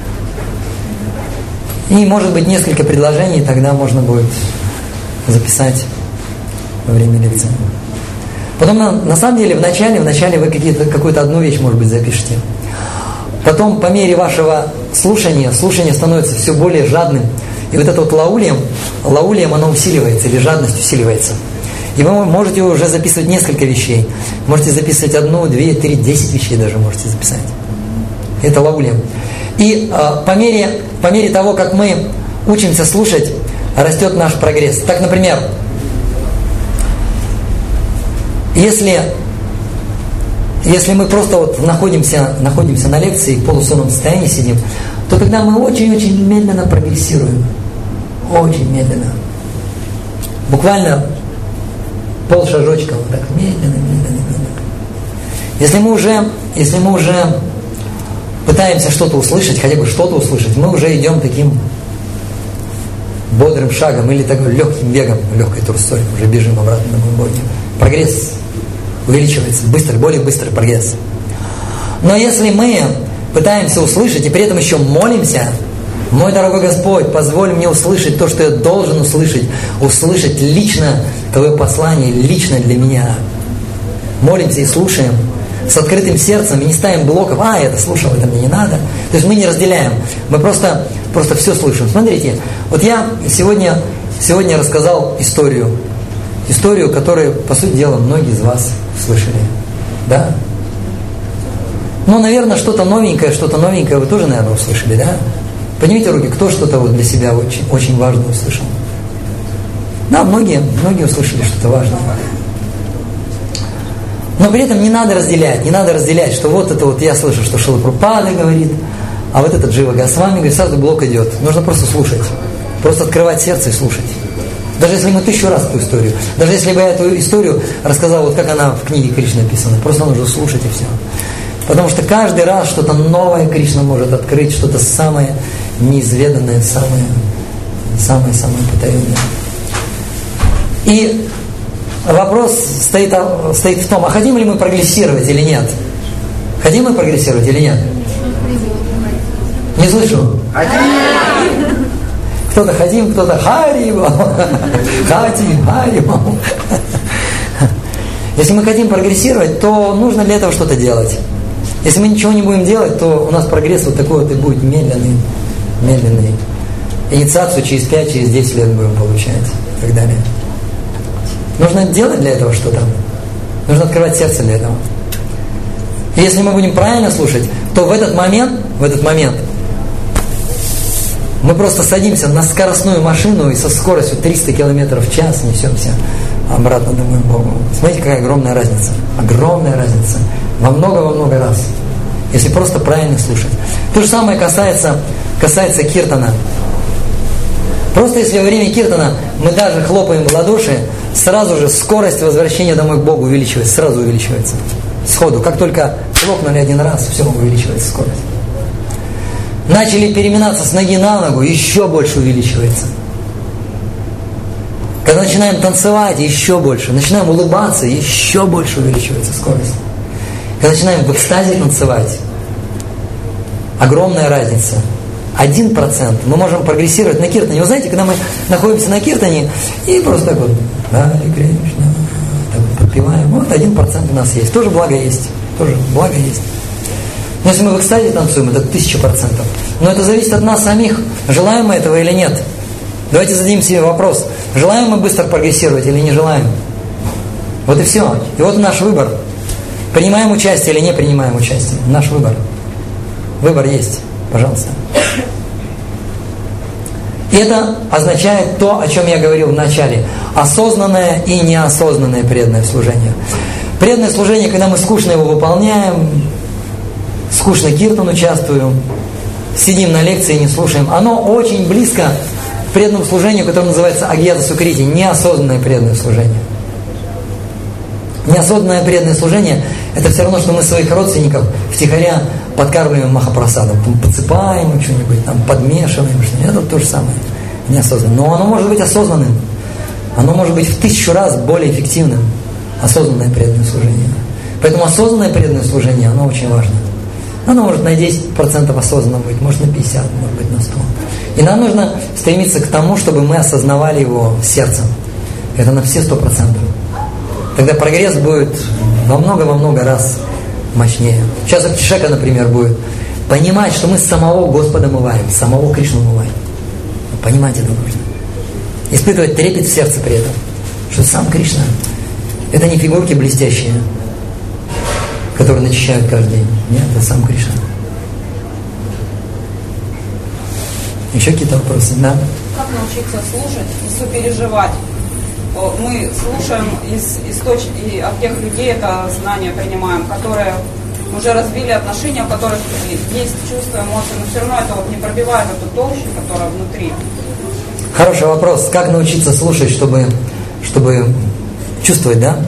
И может быть несколько предложений, тогда можно будет записать во время лекции. Потом, на, на самом деле, в начале, в начале вы какие-то, какую-то одну вещь, может быть, запишите. Потом, по мере вашего слушания, слушание становится все более жадным. И вот это вот лаулием, лаулием оно усиливается, или жадность усиливается. И вы можете уже записывать несколько вещей. Можете записывать одну, две, три, десять вещей даже можете записать. Это лаулием. И э, по мере, по мере того, как мы учимся слушать, растет наш прогресс. Так, например, если, если мы просто вот находимся, находимся на лекции, в полусонном состоянии сидим, то тогда мы очень-очень медленно прогрессируем. Очень медленно. Буквально полшажочка, вот так медленно, медленно, медленно. Если мы уже, если мы уже пытаемся что-то услышать, хотя бы что-то услышать, мы уже идем таким бодрым шагом или таким легким бегом, легкой трусой, уже бежим обратно на глубокий. Прогресс увеличивается, быстрый, более быстрый прогресс. Но если мы пытаемся услышать и при этом еще молимся: мой дорогой Господь, позволь мне услышать то, что я должен услышать, услышать лично Твое послание, лично для меня. Молимся и слушаем с открытым сердцем и не ставим блоков: а, я это слушал, это мне не надо. То есть мы не разделяем, мы просто, просто все слышим. Смотрите, вот я сегодня, сегодня рассказал историю, историю, которую, по сути дела, многие из вас слышали. Да? Ну, наверное, что-то новенькое, что-то новенькое вы тоже, наверное, услышали, да? Поднимите руки, кто что-то вот для себя очень, очень важное услышал. Да, многие, многие услышали что-то важное. Но при этом не надо разделять, не надо разделять, что вот это вот я слышу, что Шрила Прабхупада говорит, а вот этот Джива Госвами говорит, сразу блок идет. Нужно просто слушать, просто открывать сердце и слушать. Даже если мы тысячу раз эту историю, даже если бы я эту историю рассказал, вот как она в книге Кришны написана, просто нужно слушать и все. Потому что каждый раз что-то новое Кришна может открыть, что-то самое неизведанное, самое, самое, самое потаенное. И вопрос стоит, стоит в том, а хотим ли мы прогрессировать или нет? Хотим мы прогрессировать или нет? Не слышу. Кто-то хотим, кто-то харибо. Хотим, харибо. Если мы хотим прогрессировать, то нужно для этого что-то делать. Если мы ничего не будем делать, то у нас прогресс вот такой вот и будет медленный, медленный. Инициацию через пять, через десять лет будем получать и так далее. Нужно делать для этого что-то. Нужно открывать сердце для этого. И если мы будем правильно слушать, то в этот момент, в этот момент мы просто садимся на скоростную машину и со скоростью триста километров в час несемся обратно домой к Богу. Смотрите, какая огромная разница. Огромная разница. Во много-во много раз. Если просто правильно слушать. То же самое касается, касается киртана. Просто если во время киртана мы даже хлопаем в ладоши, сразу же скорость возвращения домой к Богу увеличивается, сразу увеличивается. Сходу. Как только хлопнули один раз, все, увеличивается скорость. Начали переминаться с ноги на ногу, еще больше увеличивается. Когда начинаем танцевать, еще больше. Начинаем улыбаться, еще больше увеличивается скорость. Когда начинаем в экстазе танцевать, огромная разница. Один процент. Мы можем прогрессировать на киртане. Вы знаете, когда мы находимся на киртане и просто так вот, Харе Кришна, так вот подпеваем, вот один процент у нас есть. Тоже благо есть. Тоже благо есть. Но если мы в экстазе танцуем, это тысяча процентов. Но это зависит от нас самих, желаем мы этого или нет. Давайте зададим себе вопрос, желаем мы быстро прогрессировать или не желаем? Вот и все. И вот наш выбор. Принимаем участие или не принимаем участие. Наш выбор. Выбор есть. Пожалуйста. И это означает то, о чем я говорил в начале. Осознанное и неосознанное преданное служение. Преданное служение, когда мы скучно его выполняем, скучно киртан участвуем, сидим на лекции и не слушаем, оно очень близко к преданному служению, которое называется агьята сукрити, неосознанное преданное служение. Неосознанное преданное служение – это все равно, что мы своих родственников втихаря подкармливаем махапрасадом, подсыпаем что-нибудь, там, подмешиваем что-нибудь. Это то же самое, неосознанно. Но оно может быть осознанным. Оно может быть в тысячу раз более эффективным. Осознанное преданное служение. Поэтому осознанное преданное служение, оно очень важно. Оно может на десять процентов осознанно быть, может на пятьдесят процентов, может быть на сто процентов. И нам нужно стремиться к тому, чтобы мы осознавали его сердцем. Это на все сто процентов. Тогда прогресс будет во много-во много раз мощнее. Сейчас Актишека, например, будет понимать, что мы самого Господа мываем, самого Кришну мываем. Понимать это нужно. Испытывать трепет в сердце при этом, что сам Кришна. Это не фигурки блестящие, которые начищают каждый день. Нет, это сам Кришна. Еще какие-то вопросы? Да? как научиться слушать и сопереживать? Мы слушаем из источ... и от тех людей это знание принимаем, которые уже развили отношения, у которых есть чувства, эмоции, но все равно это вот не пробивает эту толщу, которая внутри. Хороший вопрос. Как научиться слушать, чтобы, чтобы чувствовать, да?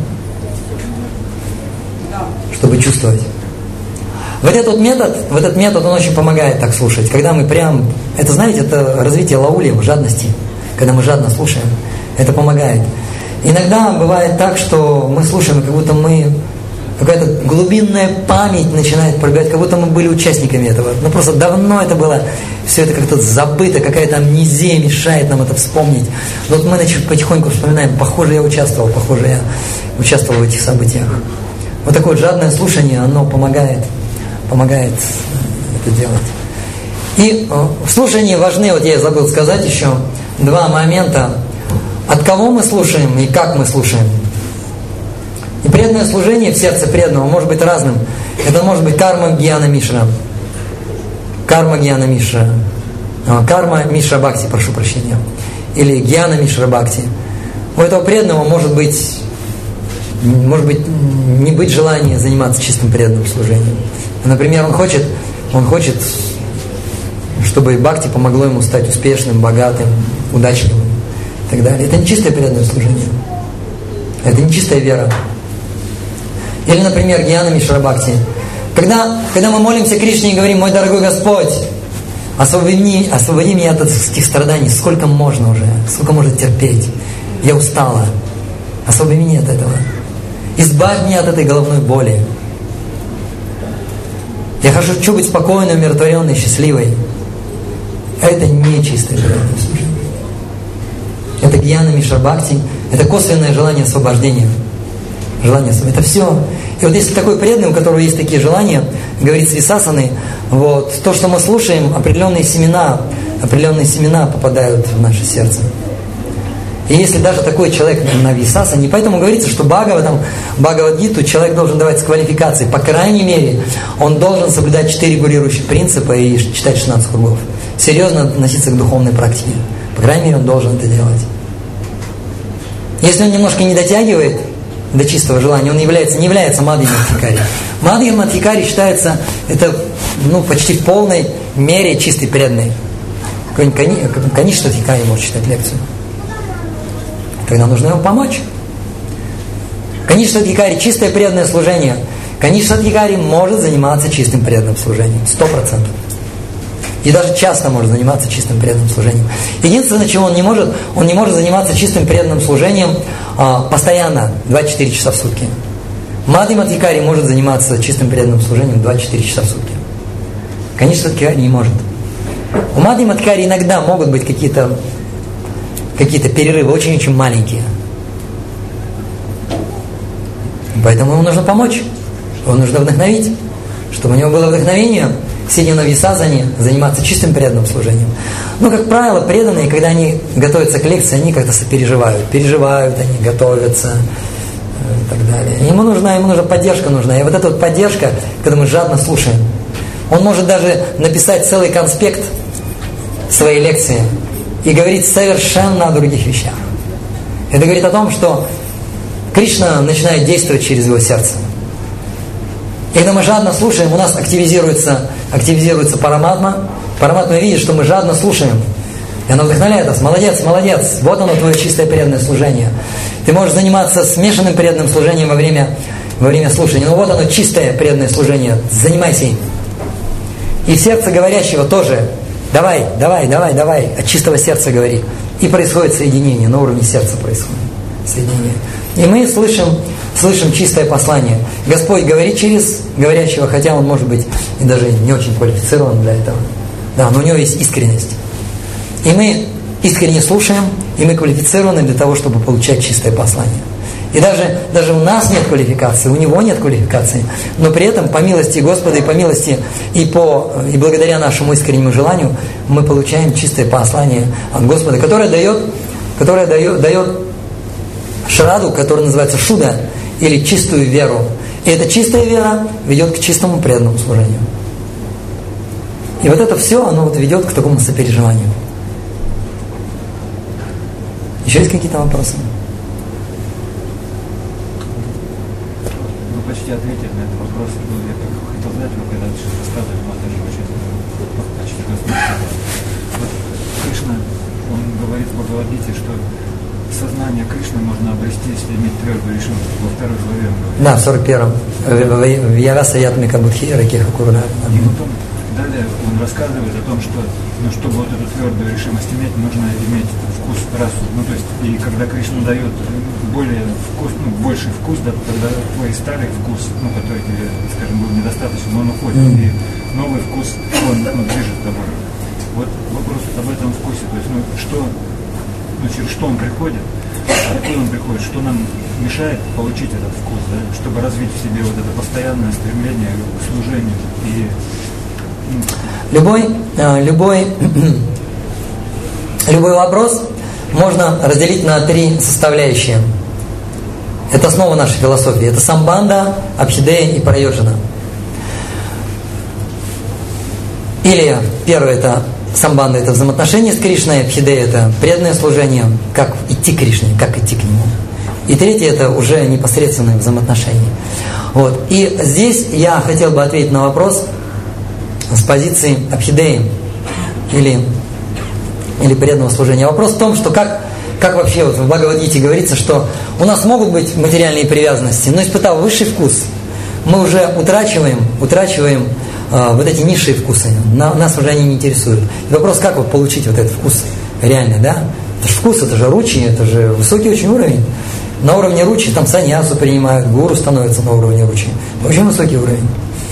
Да. Чтобы чувствовать. Вот этот метод, вот этот метод, он очень помогает так слушать. Когда мы прям, это, знаете, это развитие лаулием, жадности. Когда мы жадно слушаем, это помогает. Иногда бывает так, что мы слушаем, как будто мы, какая-то глубинная память начинает пробивать, как будто мы были участниками этого. Ну просто давно это было, все это как-то забыто, какая-то амнезия мешает нам это вспомнить. Но вот мы значит, потихоньку вспоминаем, похоже, я участвовал, похоже, я участвовал в этих событиях. Вот такое вот жадное слушание, оно помогает, помогает это делать. И в слушании важны, вот я забыл сказать еще, два момента. От кого мы слушаем и как мы слушаем. И преданное служение в сердце преданного может быть разным. Это может быть карма гьяна мишра. Карма гьяна мишра. Карма мишра бхакти, прошу прощения. Или гьяна мишра бхакти. У этого преданного может быть, может быть не быть желания заниматься чистым преданным служением. Например, он хочет, он хочет, чтобы бхакти помогло ему стать успешным, богатым, удачливым и так далее. Это не чистое преданное служение. Это не чистая вера. Или, например, гьяна мишра бхакти. Когда, когда мы молимся Кришне и говорим: мой дорогой Господь, освободи, освободи меня от этих страданий, сколько можно уже, сколько можно терпеть. Я устала. Освободи меня от этого. Избавь меня от этой головной боли. Я хочу быть спокойной, умиротворенной, счастливой. Это не чистое преданное служение. Это гьяна мишра бхакти, это косвенное желание освобождения. Желание, это все. И вот если такой преданный, у которого есть такие желания, говорит с висасаной, вот, то, что мы слушаем, определенные семена, определенные семена попадают в наше сердце. И если даже такой человек на висасане, поэтому говорится, что Бхагаватам, Бхагавад-гиту человек должен давать с квалификацией. По крайней мере, он должен соблюдать четыре регулирующих принципа и читать шестнадцать кругов. Серьезно относиться к духовной практике. По крайней мере, он должен это делать. Если он немножко не дотягивает до чистого желания, он является, не является Мадхья Мадхикари. Мадхья Мадхикари считается, это ну, почти в полной мере чистый преданный. Конечно, Мадхикари может читать лекцию. Тогда нужно ему помочь. Конечно, Мадхикари чистое преданное служение. Конечно, Мадхикари может заниматься чистым преданным служением. Сто процентов. И даже часто может заниматься чистым преданным служением. Единственное, чего он не может, он не может заниматься чистым преданным служением а, постоянно, двадцать четыре часа в сутки. Мадхья Мадхикари может заниматься чистым преданным служением двадцать четыре часа в сутки. Конечно, Мадхикари не может. У Мадхья Мадхикари иногда могут быть какие-то какие-то перерывы, очень-очень маленькие. Поэтому ему нужно помочь, его нужно вдохновить, чтобы у него было вдохновение, сидя на висасане, заниматься чистым преданным служением. Но, как правило, преданные, когда они готовятся к лекции, они как-то сопереживают. Переживают, они готовятся и так далее. Ему нужна, ему нужна поддержка нужна. И вот эта вот поддержка, когда мы жадно слушаем, он может даже написать целый конспект своей лекции и говорить совершенно о других вещах. Это говорит о том, что Кришна начинает действовать через его сердце. И когда мы жадно слушаем, у нас активизируется, активизируется параматма. Параматма видит, что мы жадно слушаем. И она вдохновляет нас. Молодец, молодец. Вот оно, твое чистое преданное служение. Ты можешь заниматься смешанным преданным служением во время, во время слушания. Но вот оно, чистое преданное служение. Занимайся им. И сердце говорящего тоже. Давай, давай, давай, давай. От чистого сердца говори. И происходит соединение. На уровне сердца происходит соединение. И мы слышим, слышим чистое послание. Господь говорит через говорящего, хотя он может быть и даже не очень квалифицирован для этого. Да, но у него есть искренность. И мы искренне слушаем, и мы квалифицированы для того, чтобы получать чистое послание. И даже, даже у нас нет квалификации, у него нет квалификации, но при этом, по милости Господа и по милости и, по, и благодаря нашему искреннему желанию, мы получаем чистое послание от Господа, которое дает, которое дает, дает шраду, которая называется шуда, или чистую веру. И эта чистая вера ведет к чистому преданному служению. И вот это все, оно вот ведет к такому сопереживанию. Еще есть какие-то вопросы? Вы почти ответили на этот вопрос. Я хотел знать, вы когда рассказывали, но даже очень почти рассказывали. Вот Кришна, он говорит в Бхагавад-гите, что сознание Кришны можно обрести, если иметь твердую решимость. Во второй главе он говорит. Да, в сорок первом. В Яваса Ятмика Будхи Ракеха Куруна. И потом далее он рассказывает о том, что ну, чтобы вот эту твердую решимость иметь, нужно иметь вкус расу. Ну, то есть, и когда Кришна дает более вкус, ну, больший вкус, да, тогда твой старый вкус, ну, который тебе, скажем, был недостаточен, он уходит. Mm. И новый вкус, он ну, движет тобой. Вот вопрос об этом вкусе. То есть, ну, что, ну, через что он приходит, откуда он приходит, что нам мешает получить этот вкус, да, чтобы развить в себе вот это постоянное стремление к служению и Любой, любой, любой вопрос можно разделить на три составляющие. Это основа нашей философии. Это самбанда, абхидея и прайоджана. Или первое это самбанда, это взаимоотношения с Кришной, абхидея это преданное служение, как идти к Кришне, как идти к Нему. И третье это уже непосредственное взаимоотношение. Вот. И здесь я хотел бы ответить на вопрос с позиции абхидеи или, или преданного служения. Вопрос в том, что как, как вообще вот в Бхагавад-гите говорится, что у нас могут быть материальные привязанности, но испытав высший вкус, мы уже утрачиваем, утрачиваем э, вот эти низшие вкусы. На, нас уже они не интересуют. И вопрос, как вот получить вот этот вкус реальный, да? Это же вкус, это же ручи, это же высокий очень уровень. На уровне ручи там саньясу принимают, гуру становится на уровне ручи. Очень высокий уровень.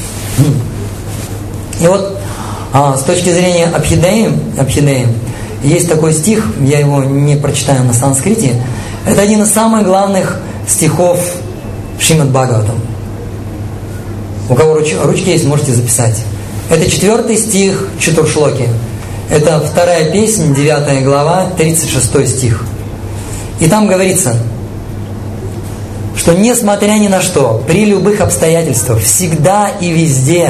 И вот а, с точки зрения абхидеи, абхидеи, есть такой стих, я его не прочитаю на санскрите, это один из самых главных стихов Шримад Бхагаватам. У кого руч, ручки есть, можете записать. Это четвертый стих Чатуршлоки. Это вторая песня, девятая глава, тридцать шестой стих. И там говорится, что несмотря ни на что, при любых обстоятельствах, всегда и везде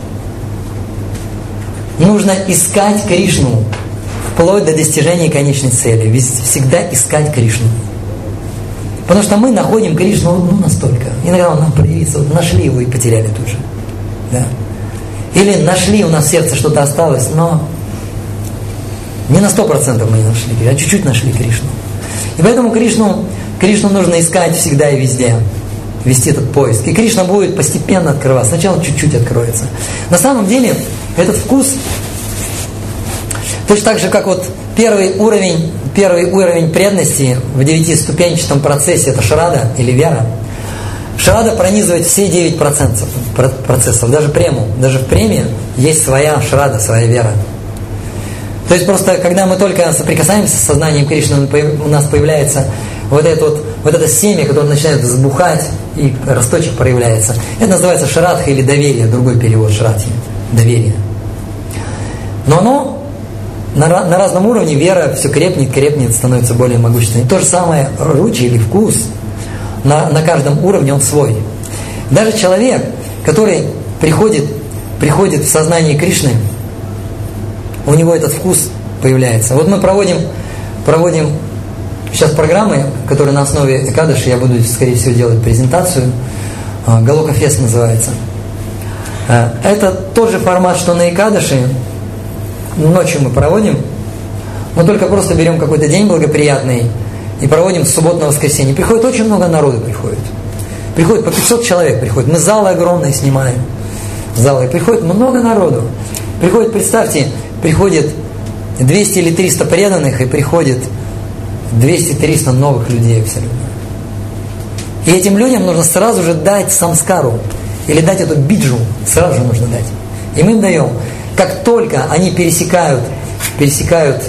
нужно искать Кришну вплоть до достижения конечной цели. Всегда искать Кришну. Потому что мы находим Кришну ну, настолько. Иногда он нам проявится. Вот нашли его и потеряли тут же. Да. Или нашли, у нас в сердце что-то осталось, но не на сто процентов мы не нашли, а чуть-чуть нашли Кришну. И поэтому Кришну, Кришну нужно искать всегда и везде. Вести этот поиск. И Кришна будет постепенно открываться. Сначала чуть-чуть откроется. На самом деле, этот вкус, точно так же, как вот первый уровень, первый уровень преданности в девятиступенчатом процессе, это шрада или вера. Шрада пронизывает все девять процентов процессов, даже прему. Даже в преме есть своя шрада, своя вера. То есть просто, когда мы только соприкасаемся с сознанием Кришны, у нас появляется вот это, вот, вот это семя, которое начинает взбухать, и росточек проявляется. Это называется шрадха или доверие, другой перевод шрадхи. Доверие. Но оно на, на разном уровне, вера все крепнет, крепнет, становится более могущественной. То же самое ручи или вкус, на, на каждом уровне он свой. Даже человек, который приходит, приходит в сознание Кришны, у него этот вкус появляется. Вот мы проводим, проводим сейчас программы, которые на основе Экадаши, я буду, скорее всего, делать презентацию. Галока Фест называется. Это тот же формат, что на Экадаши. Ночью мы проводим, но только просто берем какой-то день благоприятный и проводим с субботы на воскресенье. Приходит очень много народу, приходит. Приходит по пятьсот человек, приходит. Мы залы огромные снимаем. Залы. И приходит много народу. Приходит, представьте, приходит двести или триста преданных, и приходит двести-триста новых людей абсолютно. И этим людям нужно сразу же дать самскару, или дать эту биджу, сразу же нужно дать. И мы им даем. Как только они пересекают, пересекают,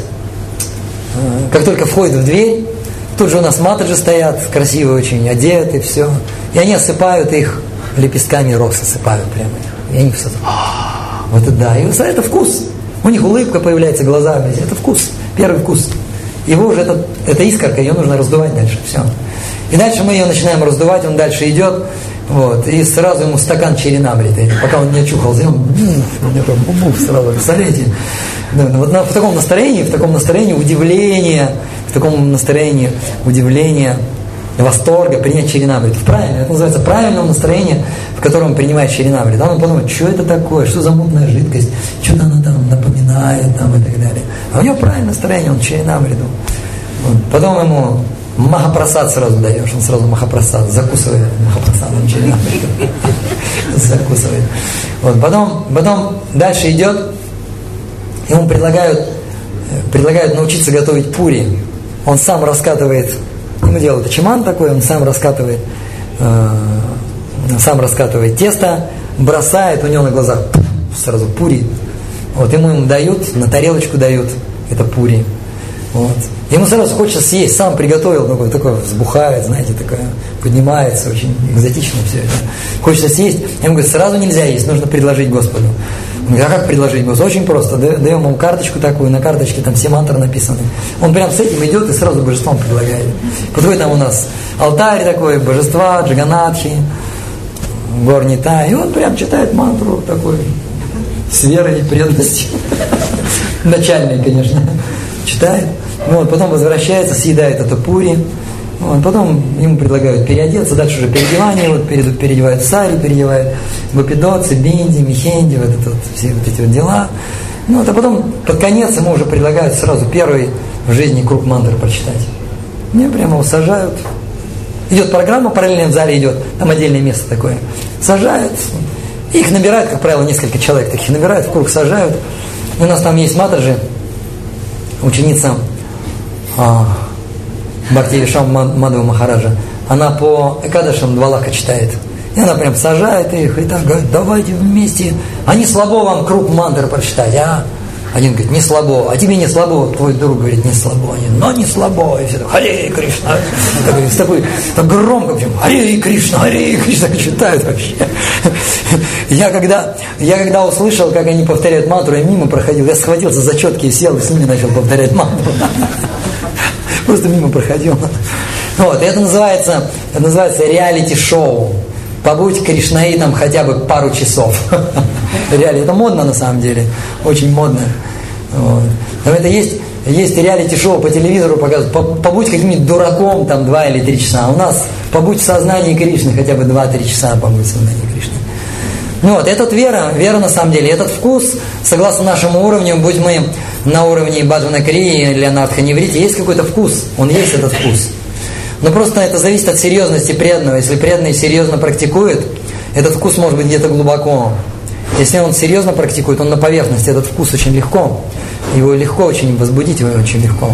как только входят в дверь, тут же у нас матаджи стоят, красиво очень, одеты, все. И они осыпают их лепестками роз, осыпают прямо их. И они все, вот это да. И это вкус. У них улыбка появляется, глаза. Это вкус. Первый вкус. Его уже, это, это искорка, ее нужно раздувать дальше. Все. И дальше мы ее начинаем раздувать, он дальше идет. Вот, и сразу ему стакан черенабриты, пока он не очухался, и он буф, сразу, представляете? Вот в таком настроении, в таком настроении удивления, в таком настроении удивления, восторга принять черенабрит. Правильно, это называется правильное настроение, в котором он принимает черенабрит. Он подумает, что это такое, что за мутная жидкость, что-то она там напоминает там, и так далее. А у него правильное настроение, он черенабриду. Вот. Потом ему махапрасад сразу даешь, он сразу махапрасад, закусывает махапрасадом черенабрит. Закусывает. Вот. Потом, потом дальше идет, ему предлагают, предлагают научиться готовить пури. Он сам раскатывает, ему делают ачиман такой, он сам раскатывает, э, сам раскатывает тесто, бросает, у него на глазах сразу пури. Вот, ему им дают, на тарелочку дают, это пури. Вот. Ему сразу хочется съесть, сам приготовил, такое, такое взбухает, знаете, такое, поднимается, очень экзотично все это. Хочется съесть, ему говорят, сразу нельзя есть, нужно предложить Господу. Он говорит, а как предложить Господу? Очень просто, даем ему карточку такую, на карточке там все мантры написаны. Он прям с этим идет и сразу божеством предлагает. Подходит там у нас алтарь такой, божества, Джаганатхи, Горнита, и он прям читает мантру такой, с верой и преданностью. Начальный, конечно, читает. Вот, потом возвращается, съедает эту пури. Вот, потом ему предлагают переодеться, дальше уже переодевание, вот перейдут, переодевают сари, переодевают бапидоцы, бинди, михенди, вот, это, вот все вот эти вот дела. Ну, вот, а потом под конец ему уже предлагают сразу первый в жизни круг мантр прочитать. Мне прямо его сажают. Идет программа, параллельно в зале идет, там отдельное место такое. Сажают, их набирают, как правило, несколько человек таких набирают, в круг сажают. У нас там есть матаджи, ученица а, Бхакти Вишам Мадхава Махараджа. Она по Экадашам два лака читает. И она прям сажает их и так говорит, давайте вместе. А не слабо вам круг мантр прочитать, а? Один говорит, не слабо, а тебе не слабо, твой друг говорит, не слабо, они, но не слабо, и все так, Харе Кришна, так, с такой, так громко, причем, Харе Кришна, Харе Кришна, читают вообще. Я когда, я когда услышал, как они повторяют мантру, я мимо проходил, я схватился за четки и сел, и с ними начал повторять мантру. Просто мимо проходил. Вот, это называется, это называется реалити-шоу. Побудь кришнаитом хотя бы пару часов. Реально, это модно на самом деле. Очень модно. Вот. Но это есть, есть реалити-шоу по телевизору показывают. Побудь каким-нибудь дураком там два или три часа. А у нас побудь в сознании Кришны хотя бы два-три часа побудь в сознании Кришны. Ну вот, этот вера, вера на самом деле, этот вкус, согласно нашему уровню, будь мы на уровне Баджана Крии или Анатха-Неврити, есть какой-то вкус. Он есть этот вкус. Но просто это зависит от серьезности преданного. Если преданный серьезно практикует, этот вкус может быть где-то глубоко. Если он серьезно практикует, он на поверхности, этот вкус очень легко. Его легко очень возбудить, его очень легко.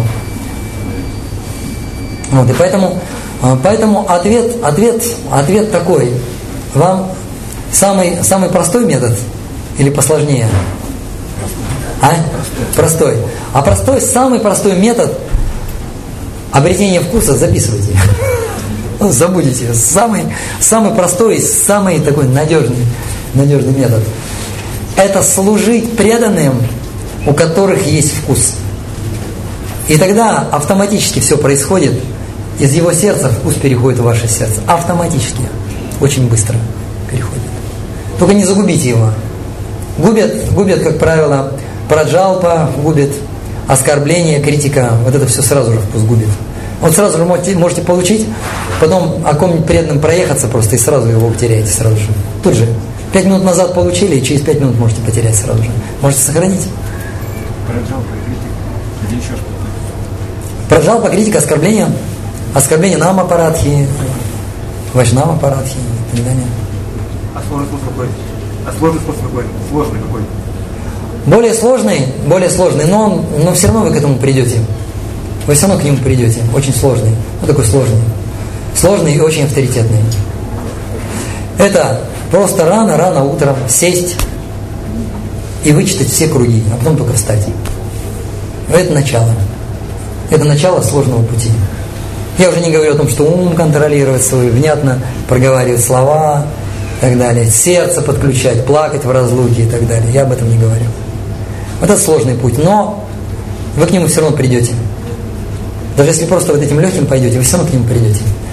Вот, и поэтому, поэтому ответ, ответ, ответ такой. Вам самый, самый простой метод или посложнее? А? Простой. А простой, самый простой метод обретение вкуса записывайте. Забудете. Самый, самый простой, самый такой надежный, надежный метод. Это служить преданным, у которых есть вкус. И тогда автоматически все происходит. Из его сердца вкус переходит в ваше сердце. Автоматически. Очень быстро переходит. Только не загубите его. Губят, губят, как правило, праджалпа, губит оскорбление, критика, вот это все сразу же вкус губит. Вот сразу же можете, можете получить, потом о ком-нибудь преданном проехаться просто и сразу его потеряете сразу же. Тут же. Пять минут назад получили, и через пять минут можете потерять сразу же. Можете сохранить. Праджалпа, критика. Или еще что-то? Праджалпа, критика, оскорбление. Оскорбление нама парадхи, вайшнава парадхи и так далее. А сложный способ какой? А сложный способ какой? Сложный какой? Более сложный, более сложный, но, но все равно вы к этому придете. Вы все равно к нему придете. Очень сложный. Вот такой сложный. Сложный и очень авторитетный. Это просто рано-рано утром сесть и вычитать все круги, а потом только встать. Это начало. Это начало сложного пути. Я уже не говорю о том, что ум контролировать свой, внятно проговаривать слова и так далее, сердце подключать, плакать в разлуке и так далее. Я об этом не говорю. Вот это сложный путь, но вы к нему все равно придете. Даже если просто вот этим легким пойдете, вы все равно к нему придете.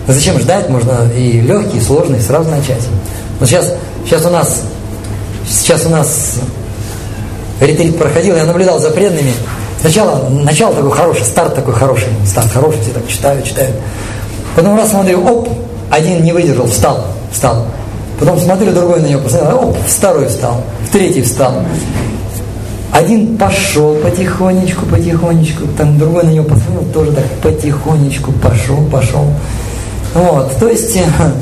Зачем ждать? Можно и легкий, и сложный, сразу начать. Вот сейчас, сейчас у нас, сейчас у нас ретрит проходил, я наблюдал за преданными. Сначала, начало такой хороший, старт такой хороший, старт хороший, все так читают, читают. Потом раз смотрю, оп, один не выдержал, встал, встал. Потом смотрю, другой на него посмотрел, оп, второй встал, в третий встал. Один пошел потихонечку, потихонечку, там другой на него посмотрел, тоже так потихонечку пошел, пошел. Вот, то есть,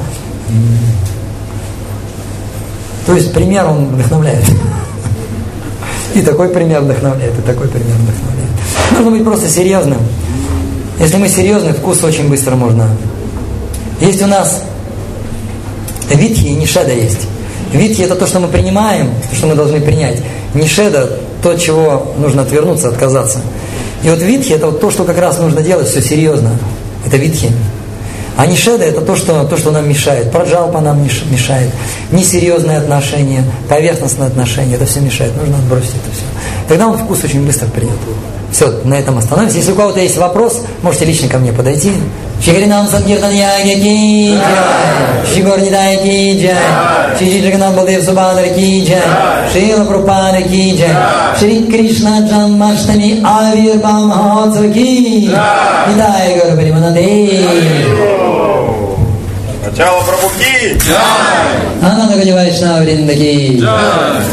то есть пример он вдохновляет. И такой пример вдохновляет, и такой пример вдохновляет. Нужно быть просто серьезным. Если мы серьезны, вкус очень быстро можно. Есть у нас витхи и нишеда есть. Витхи — это то, что мы принимаем, то, что мы должны принять. Нишеда — то, от чего нужно отвернуться, отказаться. И вот витхи — это вот то, что как раз нужно делать все серьезно. Это витхи. А нишеда — это то, что, то, что нам мешает. Праджалпа нам мешает. Несерьезные отношения, поверхностные отношения. Это все мешает. Нужно отбросить это все. Тогда он вкус очень быстро придет. Все, на этом остановимся. Если у кого-то есть вопрос, можете лично ко мне подойти. Шигринам Санкиртан Яги ки джай, Шигор Нидай ки джай, Шри Джаганат Балдев Субхадра ки джай, Шрила Прабхупада ки джай, Шри Кришна Джанмаштами Авирбам Махотсава ки джай, Нидай Гуру Паримананде. Начало Прабху ки джай, Ананда Гади Вайшнава Вринда ки джай.